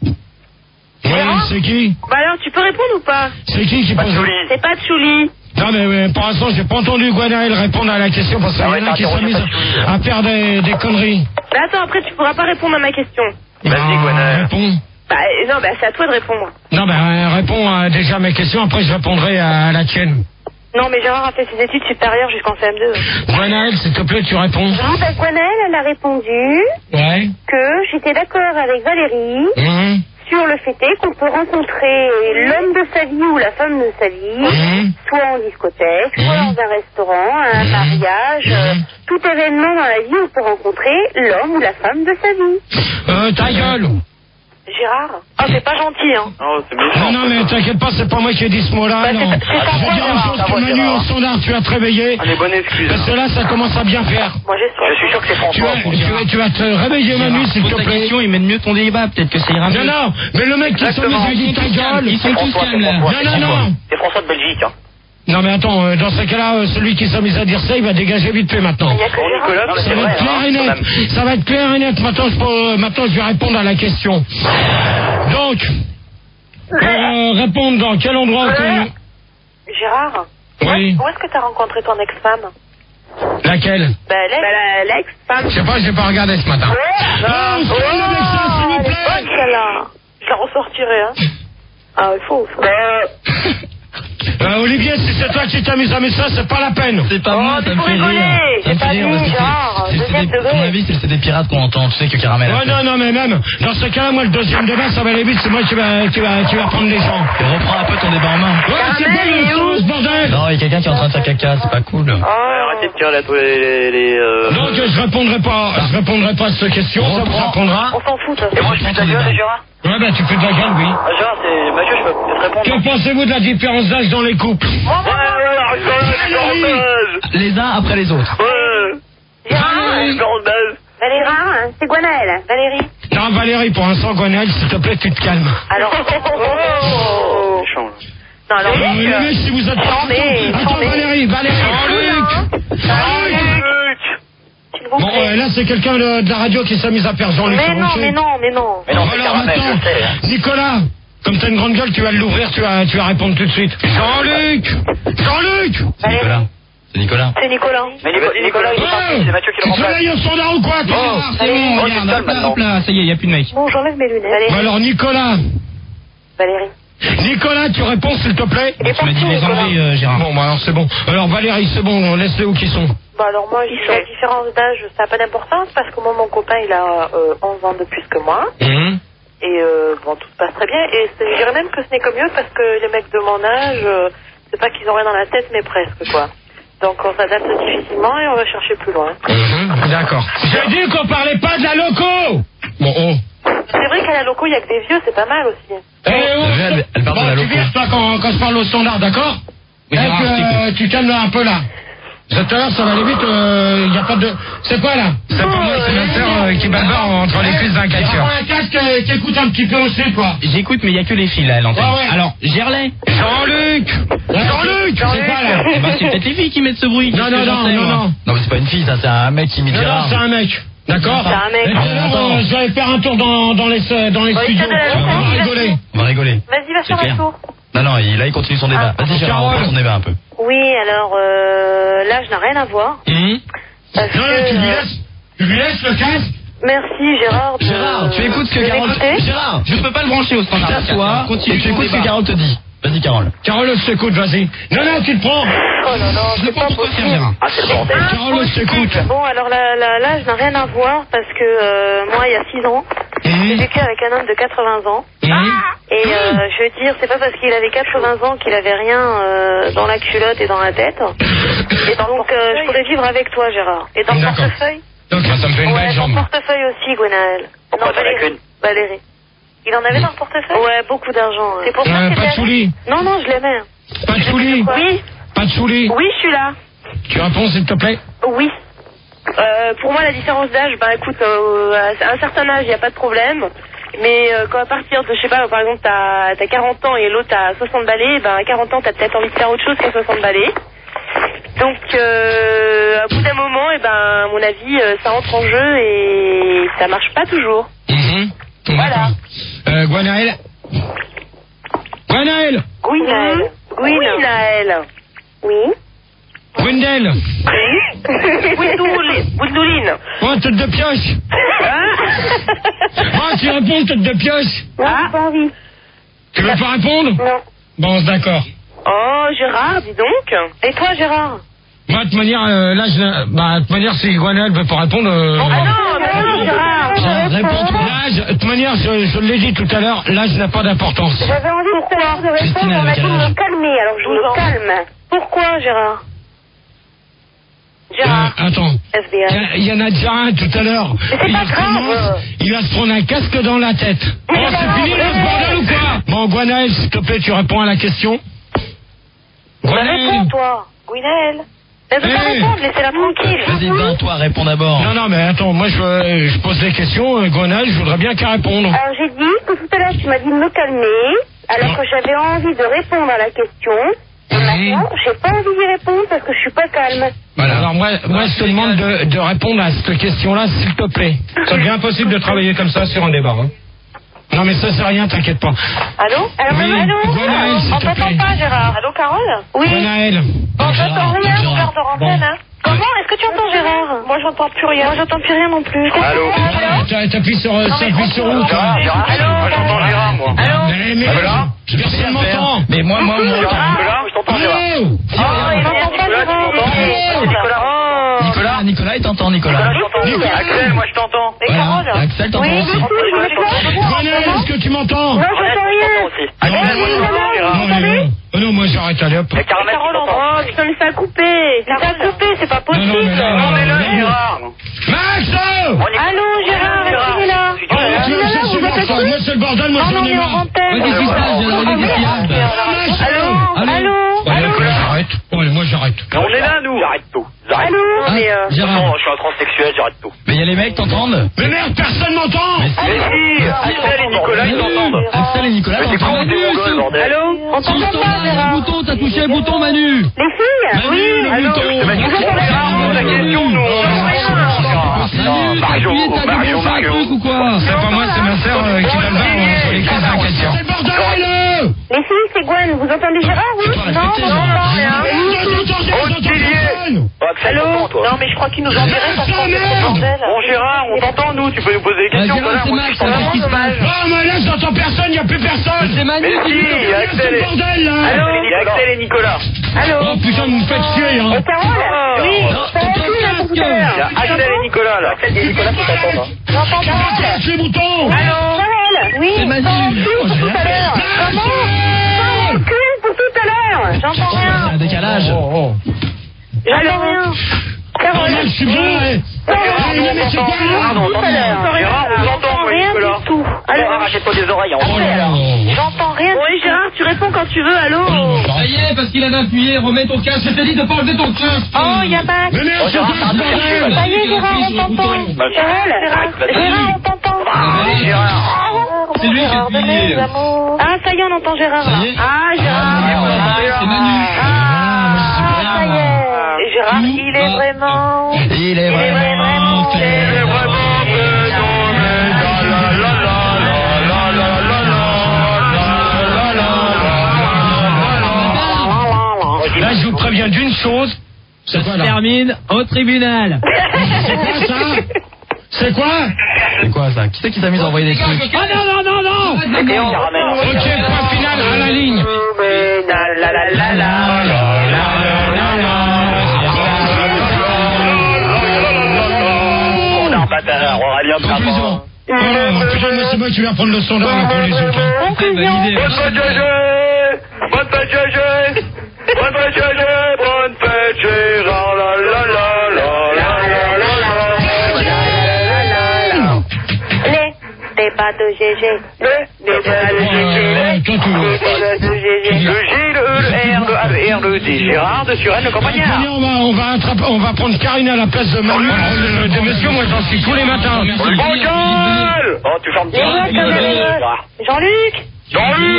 Ouais, c'est qui?
Bah alors, tu peux répondre ou pas?
C'est qui pose?
C'est pas Tchouli.
Non mais pour l'instant j'ai pas entendu Gwenaël répondre à la question parce qu'il y en a qui s'amusent à faire des conneries.
Mais attends, après tu pourras pas répondre à ma question.
Vas-y, Gwenaël.
Réponds.
Bah non, bah c'est à toi de répondre.
Non réponds déjà à mes questions, après je répondrai à la tienne.
Non mais Gérard a fait ses études supérieures jusqu'en CM2.
Gwenaël, s'il te plaît, tu réponds.
Non, Gwenaël, elle a répondu que j'étais d'accord avec Valérie sur le fait qu'on peut rencontrer l'homme de sa vie ou la femme de sa vie, soit en discothèque, soit dans un restaurant, à un mariage, tout événement dans la vie où on peut rencontrer l'homme ou la femme de sa vie.
Ta gueule.
Gérard? Ah, c'est pas gentil, hein.
Oh, c'est méchant.
Non, mais t'inquiète pas, c'est pas moi qui ai dit ce mot-là.
Bah,
non.
c'est ta
Je veux dire une chose que Manu, au standard, tu vas te réveiller.
Allez, bonne excuse.
Parce que là, ça commence à bien faire.
Moi,
Je suis sûr que c'est François.
Tu vas te réveiller, Manu, s'il te plaît.
Il mène mieux ton débat, peut-être que ça ira mieux.
Non, mais le mec qui s'en met dit ta gueule.
Ils sont tous calmes là.
Non.
C'est François de Belgique, hein.
Non, mais attends, dans ce cas-là, celui qui s'est mis à dire ça, il va dégager vite fait maintenant.
Nicolas,
Ça va être clair et net. Ça va être clair et net. Maintenant, je vais répondre à la question. Donc, pour répondre dans quel endroit
Gérard?
Oui.
Où est-ce que t'as rencontré ton ex-femme?
Laquelle?
Bah, l'ex-femme.
Je sais pas, j'ai pas regardé ce matin.
Avec ça, s'il vous plaît. Je la ressortirai, hein. Ah, il faut.
Olivier, si c'est toi qui t'amuses à ça, c'est pas la peine.
C'est pas moi, ça me fait rire.
C'est pas lui, genre, deuxième degré.
À mon avis, c'est des pirates qu'on entend, tu sais que Caramel.
Non, mais même, dans ce cas-là, moi, le deuxième débat, ça va aller vite, c'est moi qui va prendre les gens.
Et reprends un peu ton débat en main.
Ouais, c'est pas le sens, bordel.
Non, il y a quelqu'un qui est en train de faire caca, c'est pas cool.
Arrêtez de tirer la toile
Donc, je répondrai pas à cette question, ça vous répondra.
On s'en fout, ça.
Et moi, je fais ta gueule, Gérard.
Ouais, bah, tu fais de la gueule, oui.
Gérard, c'est Mathieu, je peux peut-être répondre.
Que pensez-vous de la différence d'âge dans les couples?
Les uns après les autres.
Valérie.
Valérie, c'est Gwenaël.
Valérie.
Non, Valérie, pour l'instant, Gwenaël, s'il te plaît, tu te calmes.
Alors.
Méchant, là.
Non, alors.
Les mecs, si vous êtes pas... Attends, Valérie. Bon, là, c'est quelqu'un de la radio qui s'amuse à faire Jean-Luc.
Mais non.
Mais non, c'est
Alors,
Caramel,
attends,
je sais.
Nicolas, comme t'as une grande gueule, tu vas l'ouvrir, tu vas répondre tout de suite. Jean-Luc.
C'est Nicolas.
C'est Nicolas.
Mais Nicolas, il est parti, c'est Mathieu qui le
Tu vas
remplace.
aller au standard ou quoi?
C'est bon, regarde, hop là, ça y est, il n'y a plus de mec.
Bon, j'enlève mes lunettes.
Bah alors, Nicolas,
Valérie.
tu réponds, s'il te plaît.
Tu m'as dit les enlever, Gérard.
Bon, bah alors c'est bon. Alors, Valérie, c'est bon, laisse-les où qu'ils sont.
Bah alors moi, la différence d'âge, ça n'a pas d'importance parce que moi, mon copain, il a 11 ans de plus que moi. Et bon, tout se passe très bien. Et je dirais même que ce n'est que mieux parce que les mecs de mon âge, c'est pas qu'ils ont rien dans la tête, mais presque, quoi. Donc on s'adapte difficilement et on va chercher plus loin.
D'accord. J'ai dit qu'on parlait pas de la loco. Bon,
C'est vrai qu'à la loco, il y a que des vieux, c'est pas mal aussi.
Elle parle de la
tu
loco.
viens, toi, quand je parle au standard, d'accord?
Oui, Gérard,
tu calmes un peu là. Tout à l'heure, ça va aller vite, il n'y a pas de... C'est quoi là? C'est pas moi, c'est ma sœur qui balbare entre les cuisses d'un catcheur. Un casque qui écoute un petit peu aussi, quoi.
J'écoute, mais il n'y a que les filles là, à l'antenne.
Ouais.
Alors, Gerlais.
Jean-Luc, c'est quoi là?
Bah, c'est peut-être les filles qui mettent ce bruit.
Non.
Non, mais c'est pas une fille, ça, c'est un mec qui imite
Non,
Gérard.
c'est un mec. D'accord?
C'est un mec.
Et puis alors, je vais faire un tour dans les studios.
On va rigoler.
Vas-y, va faire un tour.
Non, là, il continue son débat. Vas-y, Gérard, reprends son débat un peu.
Oui, alors l'âge n'a rien à voir.
Non, tu lui laisses le casque.
Merci Gérard.
Gérard, tu écoutes ce que Carole... Gérard, je peux pas le brancher au standard. T'assois, continue, tu écoutes ce que Carole te dit. Vas-y Carole.
Carole, je t'écoute, vas-y. Non, tu le prends.
Oh là là,
Je sais pas pourquoi faire Gérard.
Ah, c'est le bordel.
Carole, je t'écoute.
Bon, alors là, je n'ai rien à voir parce que moi, il y a 6 ans, j'ai vécu avec un homme de 80 ans. Et je veux dire, c'est pas parce qu'il avait 80 ans qu'il avait rien dans la culotte et dans la tête. Et donc, je pourrais vivre avec toi, Gérard. Et dans le
D'accord.
portefeuille?
Donc ça me fait une belle
Ouais, dans
jambe.
le portefeuille aussi, Gwenaël.
Pourquoi t'en as qu'une?
Valérie. Il en avait dans le portefeuille? Ouais, beaucoup d'argent. C'est pour ça que
Pas de chouli.
Non, je l'aimais.
Pas de chouli.
Oui.
Pas de chouli.
Oui, je suis là.
Tu réponds, s'il te plaît.
Oui. Pour moi, la différence d'âge, écoute, à un certain âge, il n'y a pas de problème. Mais quand à partir de, je sais pas, par exemple, t'as 40 ans et l'autre a 60 balais, à 40 ans, t'as peut-être envie de faire autre chose qu'à 60 balais. Donc, à bout d'un moment, à mon avis, ça entre en jeu et ça marche pas toujours. Voilà.
Gwenaël. Gwenaël.
Gwenaël. Oui.
Gwendel.
Gwendouline.
Oh, tête de pioche. Ah, tu réponds, tête de pioche.
Non, j'ai pas envie.
Tu veux pas répondre?
Non.
Bon, d'accord.
Oh, Gérard, dis donc. Et toi, Gérard?
Moi, de toute manière, de toute manière, si Gwenaël veut pas répondre...
non, Gérard.
Réponds-toi. L'âge, de toute manière, je l'ai dit tout à l'heure, l'âge n'a pas d'importance.
J'avais envie de répondre,
Christine,
on
elle
m'a
a
dit
quel
de
âge?
me calmer, alors je me calme.
Pourquoi, Gérard? Gérard.
Attends.
SBA.
Il y en a déjà un tout à l'heure.
Mais c'est pas grave.
Il va se prendre un casque dans la tête. Oh, c'est fini là, ce bordel ou quoi? Bon, Gwenaël, s'il te plaît, tu réponds à la question.
Réponds, toi. Gwenaël. Elle veut pas répondre, laissez-la tranquille.
Vas-y, toi, réponds d'abord.
Non, mais attends, moi je pose des questions, Gwenaël, je voudrais bien qu'elle réponde.
Alors j'ai dit que tout à l'heure tu m'as dit de me calmer, alors que j'avais envie de répondre à la question. Et maintenant, j'ai pas envie d'y répondre parce que je suis pas calme.
Voilà, alors moi je te demande de répondre à cette question-là, s'il te plaît. Ça devient impossible de travailler comme ça sur un débat. Hein. Non mais ça c'est rien, t'inquiète pas.
Allô?
Oui, Gwenaël, s'il
On
te plaît.
t'entend pas, Gérard. Allô, Carole? Oui.
Gwenaël.
On t'entend rien, on garde en antenne, hein. Comment? Est-ce que tu entends Gérard? Moi, j'entends plus rien. Moi, j'entends plus rien non plus.
Allô?
T'appuies sur où, toi?
Allô? Moi, j'entends Gérard, moi.
Allô?
Mais personne m'entend.
Mais moi,
Nicolas, je t'entends Gérard.
Il m'entend pas, Gérard.
Nicolas, il t'entend, Nicolas.
Axel, moi, je t'entends.
Et Carole?
Axel t'entend
Oui,
aussi.
Gwenaël, est-ce que tu m'entends?
Non, j'entends rien.
Axel, moi, je t'entends, Gérard.
Non, moi j'arrête, allez hop.
Et Carole,
Oh, putain, mais ça a coupé. Ça a coupé, c'est pas possible.
on est là, Gérard.
Max!
Allô, Gérard, est-ce qu'il est là?
Moi c'est le bordel, moi j'en ai marre.
Qu'est-ce qui se passe, Gérard? Qu'est-ce qu'il y a?
Allô?
J'arrête. Moi j'arrête.
On est là, nous. J'arrête tout.
Allô? Mais
Non, je suis un transsexuel, j'arrête tout.
Mais il y a les mecs, t'entendent?
Mais merde, personne m'entend!
Mais si, Axel et Nicolas, ils t'entendent.
Axel et Nicolas
Mais c'est
t'entendent?
comment t'es mongol, bordel?
allô? On t'entend pas,
Le
Gérard?
bouton, t'as touché le bouton, Manu.
Les filles?
Oui,
allô?
Mais tu comprends, Gérard, pose la question, nous.
Manu, t'as appuyé, t'as débranché un truc ou quoi?
C'est pas moi, c'est ma sœur qui va le voir sur les crises d'inquiétude. C'est le bordel!
Les filles, c'est Gwen, vous entendez Gérard, oui?
Allô?
Non, mais je crois qu'il nous enverrait parce qu'on fait ce bordel.
Bon, Gérard, on t'entend, nous. Tu peux nous poser des questions?
Gérard, c'est Max, qu'est-ce qui se passe?
Oh, mais là j'entends personne, il n'y a plus personne!
C'est Manu
Mais
qui
si,
dit
il y a Axel et...
Bordel là!
Il y a Axel et Nicolas.
Oh putain, vous me faites chier, hein!
Et Carole? Oui, ça a plu là pour tout à
Il y a
l'heure.
Axel et Nicolas, là. Axel et Nicolas, faut t'entendre.
J'entends pas.
Lâche les boutons!
Carole? Oui,
C'est Manu.
ça a plu pour tout à l'heure. Comment? Ça a plu pour tout à l'heure.
J'entends rien.
Il y a un décalage.
J'entends rien.
Carole?
Je suis bien,
Gérard, on t'entend, moi, Nicolas. Gérard, achète-toi des oreilles, on
J'entends rien. Oui, Gérard, tu réponds quand tu veux, allô?
Ça y est, parce qu'il avait appuyé, remets ton casque. Je t'ai dit de pas enlever ton casque.
Oh, y'a Max.
Mais merde, c'est quoi ce bordel?
Ça y est, Gérard, on t'entend. Gérard, on t'entend.
C'est lui qui a appuyé.
Ah, ça y est, on entend Gérard.
Ça y est?
Ah, Gérard.
C'est Manu.
Ah, ça y est. Et Gérard, il est vraiment...
Il est vraiment fait.
Là, je vous préviens d'une chose. C'est quoi là?
Termine au tribunal.
C'est quoi ça? C'est quoi?
C'est quoi ça? Qui c'est qui s'amuse à envoyer des trucs?
Ah non, non, non, non. Ok, point final à la ligne. Conclusion. Putain, mais c'est moi qui vais prendre le standard pour les autres.
Bonne fête, GG. Bonne fête, GG. Bonne fête, Gérard. La la la la la la la la.
Les débats de GG.
Les débats de GG. Le J, le R, le A, le R, le D. Gérard de Suresnes, le campagnard.
On va prendre Karine à la place de Manu. Monsieur, moi j'en suis tous les matins.
Bonjour. Oh, tu fermes bien.
Jean-Luc.
Oh,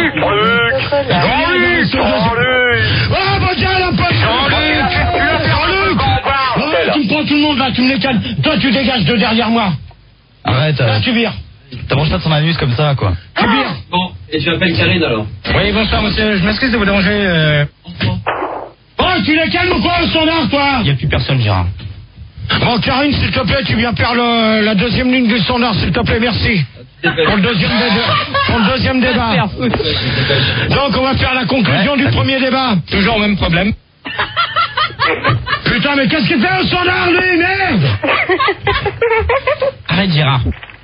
mon Dieu, la pote. Jean-Luc. Tu me prends tout le monde là, tu me les calmes. Toi, tu dégages de derrière moi.
Arrête.
Là, tu vires.
T'as mangé ça de son anus comme ça, quoi.
Tu vires.
Bon, et tu appelles Karine alors?
Oui, bonsoir, monsieur. Je m'excuse de vous déranger. Oh, tu les calmes ou quoi, le standard, toi?
Y a plus personne, Gérard.
Bon, Karine, s'il te plaît, tu viens faire la deuxième ligne du standard, s'il te plaît, merci. Pour le deuxième débat. Donc, on va faire la conclusion du premier débat. Toujours au même problème. Putain, mais qu'est-ce qu'il fait au standard, lui, merde?
Arrête, Gérard.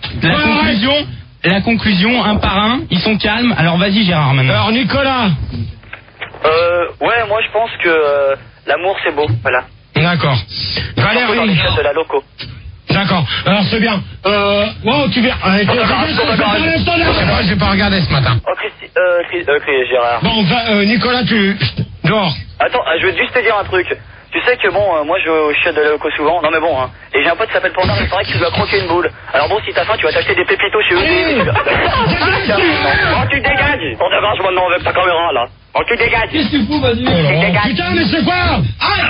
La conclusion, un par un, ils sont calmes. Alors, vas-y, Gérard, maintenant.
Alors, Nicolas.
Ouais, moi je pense que l'amour c'est beau, voilà.
D'accord. Valérie.
Dans les chats de la loco.
D'accord. Alors, c'est bien. Wow, tu viens. J'ai pas regardé ce matin.
Oh, Gérard.
Bon, Nicolas, tu... Dehors.
Attends, je veux juste te dire un truc. Tu sais que bon, moi je vais au chiottes de la loco souvent, non mais bon, hein. Et j'ai un pote qui s'appelle Panda, il paraît que tu dois croquer une boule. Alors bon, si t'as faim, tu vas t'acheter des pépitos chez eux. Oh, tu dégages. On dérange maintenant avec ta caméra là. Oh, tu dégages.
Qu'est-ce que tu fous, Manu?
Putain, mais c'est quoi?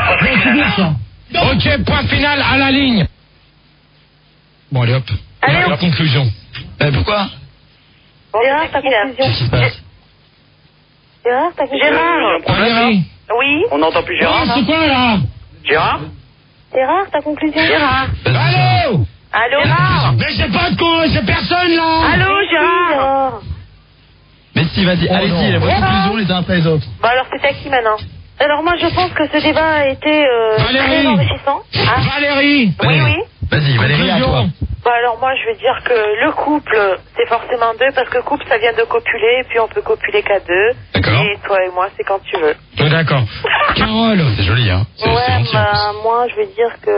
Ok, point final à la ligne. Bon, allez hop.
Allez,
la conclusion.
Pourquoi?
Gérard, ta conclusion.
Qu'est-ce qui se passe?
Gérard, ta conclusion.
Valérie.
Oui.
On n'entend plus Gérard.
C'est quoi là?
Gérard?
Gérard, ta conclusion. Gérard.
Allô?
Allô, Gérard.
Mais c'est pas de con, c'est personne là.
Allô, Gérard.
Mais si, vas-y, allez-y, vos conclusions les uns après les autres.
Bon, alors c'est à qui maintenant? Alors moi je pense que ce débat a été très enrichissant. Hein?
Valérie.
Oui, oui.
Vas-y, Valérie, à toi.
Bah alors moi je vais dire que le couple c'est forcément deux parce que couple ça vient de copuler et puis on peut copuler qu'à deux.
D'accord.
Et toi et moi c'est quand tu veux.
Oh, d'accord. Carole.
C'est joli, hein. C'est
Ouais,
gentil, en
bah moi je vais dire que...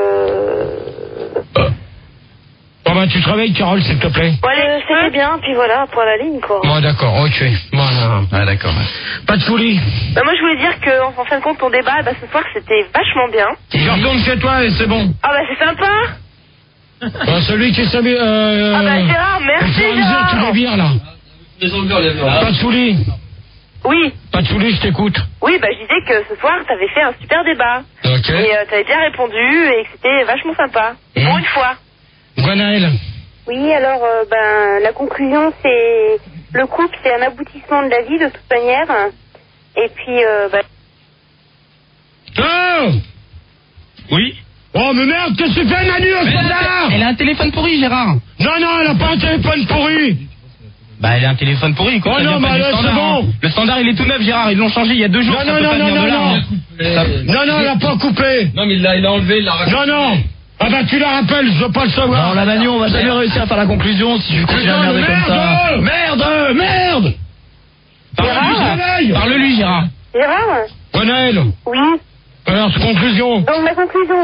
Bon bah tu travailles Carole s'il te plaît.
Ouais, c'était bien puis voilà pour la ligne quoi.
Bon d'accord, ok. Voilà.
Ouais, d'accord.
Pas de folie.
Bah moi je voulais dire que en fin de compte ton débat bah, ce soir c'était vachement bien.
Je retourne chez toi et c'est bon.
Ah bah c'est sympa.
Celui qui s'amuse...
Ah bah Gérard, merci Gérard.
Tu les vires là. Pas de folie.
Oui.
Pas de folie, je t'écoute.
Oui, bah je disais que ce soir t'avais fait un super débat.
Ok.
Et t'avais bien répondu et que c'était vachement sympa. Pour une fois.
Gwenaëlle.
Oui, alors la conclusion c'est le couple c'est un aboutissement de la vie de toute manière. Et puis
Oh. Oui. Oh mais merde, qu'est-ce que tu fais Manu au standard?
Elle a un téléphone pourri, Gérard.
Non, elle a pas un téléphone pourri.
Bah, elle a un téléphone pourri, quoi.
Oh non, mais là, c'est bon.
Le standard, il est tout neuf, Gérard. Ils l'ont changé il y a 2 jours.
Non, elle a pas coupé.
Non, mais il l'a enlevé, il l'a raconté.
Non. Ah bah tu la rappelles, je veux pas le savoir.
Non, la Manu, on va jamais réussir à faire la conclusion si je continue à merder comme ça. Merde. Parle-lui, Gérard.
Gérard.
Gwenaëlle.
Oui.
Alors, conclusion.
Donc ma conclusion,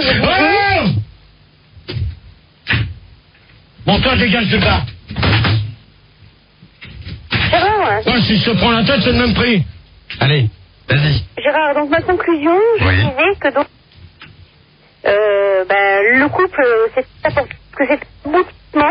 Bon, toi, dégage de là.
Gérard.
Ouais, si je te prends la tête, c'est le même prix.
Allez, vas-y.
Gérard, donc ma conclusion, je disais que donc le couple, c'est ça pour que c'est aboutissement.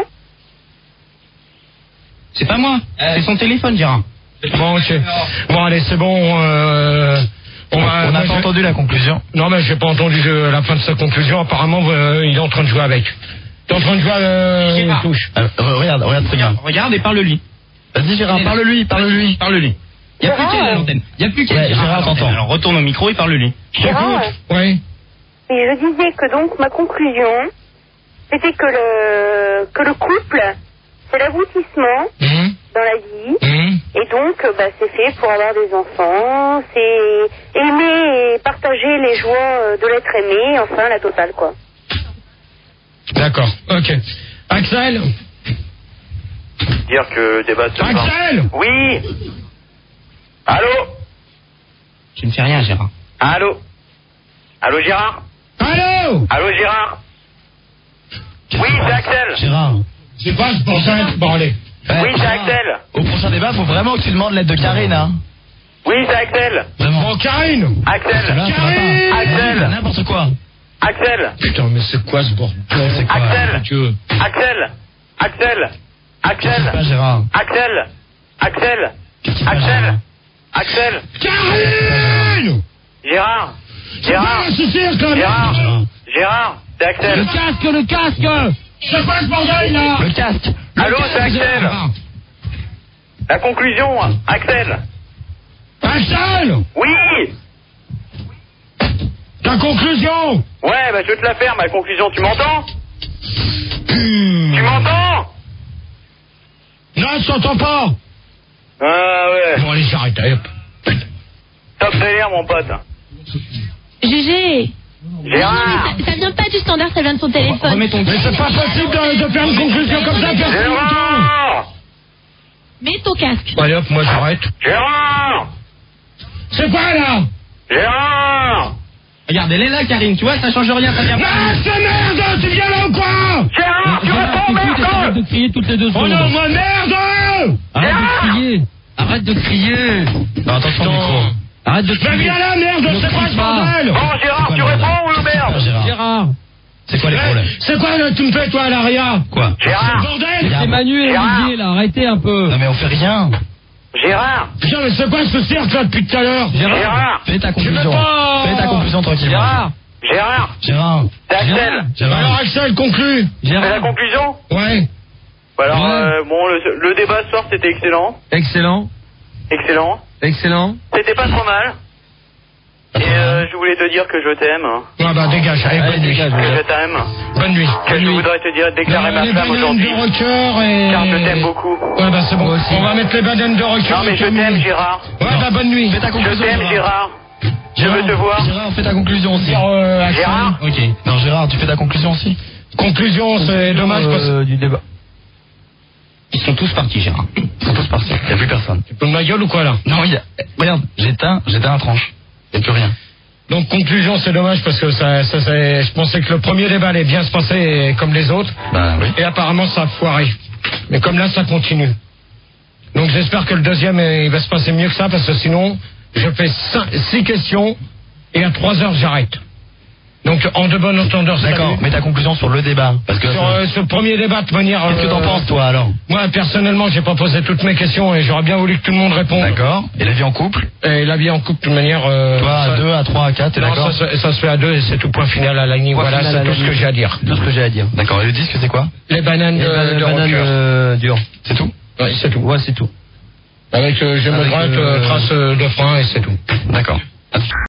C'est pas moi, c'est son téléphone, Gérard.
Bon, ok. Bon, allez, c'est bon. On n'a pas entendu la conclusion. Non, mais j'ai pas entendu la fin de sa conclusion. Apparemment, il est en train de jouer avec. T'es en train de jouer à une touche.
Regarde très bien. Regarde et parle-lui. Vas-y, Gérard, parle-lui. Il n'y a plus qu'elle à l'antenne. Il n'y a plus qu'elle. Gérard, t'entends. Alors retourne au micro et parle-lui.
Je t'écoute. Oui.
Et je disais que donc ma conclusion, c'était que le couple, c'est l'aboutissement dans la vie. Et donc, c'est fait pour avoir des enfants. C'est aimer et partager les joies de l'être aimé. Enfin, la totale, quoi.
D'accord, ok. Axel?
Dire que débat...
Axel!
Oui. Allô?
Tu ne fais rien, Gérard.
Allô? Allô, Gérard?
Allô?
Allô, Gérard? Oui, c'est Axel.
Gérard.
C'est quoi ce bordel? Bon, allez.
Oui, c'est Axel.
Au prochain débat, faut vraiment que tu demandes l'aide de Karine, hein.
Oui, c'est Axel.
Bon, Karine!
Axel.
Là, ça va pas.
Axel.
N'importe quoi.
Axel.
Putain, mais c'est quoi ce bordel?
C'est quoi?
Axel.
Dieu.
Axel. Axel.
Qu'est-ce qui se passe,
Axel.
Gérard?
Axel. Axel.
Qu'est-ce qui se passe,
Axel.
Gérard?
Axel.
Karine!
Gérard.
C'est pas un souci, quand même.
Gérard. Gérard. C'est Axel.
Le casque! C'est quoi ce bordel, là?
Le casque.
Allô, c'est Axel. La conclusion, Axel.
Axel!
Oui.
Ta conclusion!
Ouais, je vais te la faire, ma conclusion. Tu m'entends? Tu m'entends?
Non, je t'entends pas!
Ah ouais.
Bon, allez, j'arrête, allez, hop.
Top délire, mon pote.
GG.
Gérard.
Ça vient pas du standard, ça vient de son téléphone.
Mais c'est pas possible de faire une conclusion comme ça, personne n'entend!
Gérard.
Mets ton casque.
Allez, hop, moi j'arrête.
Gérard.
C'est quoi, là?
Gérard.
Regarde, elle est là, Karine, tu vois, ça change rien, ça vient pas.
Ah, c'est merde! Tu viens là ou quoi?
Gérard, tu réponds,
Arrête
merde.
de crier toutes les 2
Oh
secondes.
non, moi, merde!
Arrête de crier. Arrête de crier.
Non, attention au micro.
Arrête de
Mais
crier.
viens là, merde!
Ne
C'est quoi
crie
ce
pas.
bordel?
Bon, Gérard, tu réponds ou merde?
Gérard.
C'est quoi les problèmes?
C'est quoi, là, tu me fais, toi, à l'aria?
Quoi?
Gérard.
Bordel!
C'est Manu et
Gérard.
Olivier, là. Arrêtez un peu.
Non mais on fait rien.
Gérard.
Putain, mais c'est quoi ce cirque, là, depuis tout à l'heure?
Gérard.
Fais ta conclusion.
veux pas.
Fais ta conclusion tranquillement.
Gérard.
Gérard.
Gérard.
C'est Axel.
Gérard.
Alors, Axel, conclue.
C'est la
Gérard.
conclusion?
Ouais.
Alors,
Ouais.
bon, le débat ce soir, c'était excellent.
Excellent.
Excellent.
Excellent.
C'était pas trop mal. Et je voulais te dire que je t'aime.
Ouais, bah, dégage. Allez, bonne nuit.
dégage.
Que je t'aime.
Bonne nuit.
Que je voudrais te dire, déclarer ma
Les
flamme
bananes
aujourd'hui.
de rocker et...
Car je t'aime beaucoup.
Ouais, bah, c'est bon. On va mettre les bananes de rocker.
Non, mais
et
je
terminer.
t'aime, Gérard.
Ouais, bah, bonne nuit.
Fais ta
Je
conclusion.
t'aime, Gérard. Je veux te voir.
Gérard, fais ta conclusion aussi.
Axel.
Gérard.
Ok. Non, Gérard, tu fais ta conclusion aussi.
Conclusion, c'est dommage parce que...
Du débat.
Ils sont tous partis, Gérard. Ils sont tous partis. Il n'y a plus personne.
Tu peux de ma gueule ou quoi, là?
Non, il y a... Regarde, j'éteins la tranche. Il n'y a plus rien.
Donc, conclusion, c'est dommage parce que je pensais que le premier débat allait bien se passer comme les autres.
Bah oui.
Et apparemment, ça a foiré. Mais comme là, ça continue. Donc, j'espère que le deuxième, il va se passer mieux que ça parce que sinon, je fais 6 questions et à 3 heures, j'arrête. Donc, en de bon entendeur,
D'accord,
salut.
mets ta conclusion sur le débat. Parce que...
Sur le premier débat, de manière...
Qu'est-ce que t'en penses, toi, alors?
Moi, personnellement, j'ai pas posé toutes mes questions et j'aurais bien voulu que tout le monde réponde.
D'accord. Et la vie en couple?
Et la vie en couple, de toute manière...
Toi, à 2, à 3, à 4, t'es
Non,
d'accord?
ça se fait à 2 et c'est tout, point final à la ligne.
Point
Voilà,
final à
c'est
la
tout ce
ligne.
que j'ai à dire.
Tout ce que j'ai à dire. D'accord. Et le disque, c'est quoi?
Les bananes de rocker.
dures.
C'est tout?
Ouais, c'est tout.
Ouais, c'est tout.
Avec, je me
Avec,
gratte, trace de frein et c'est tout.
D'accord.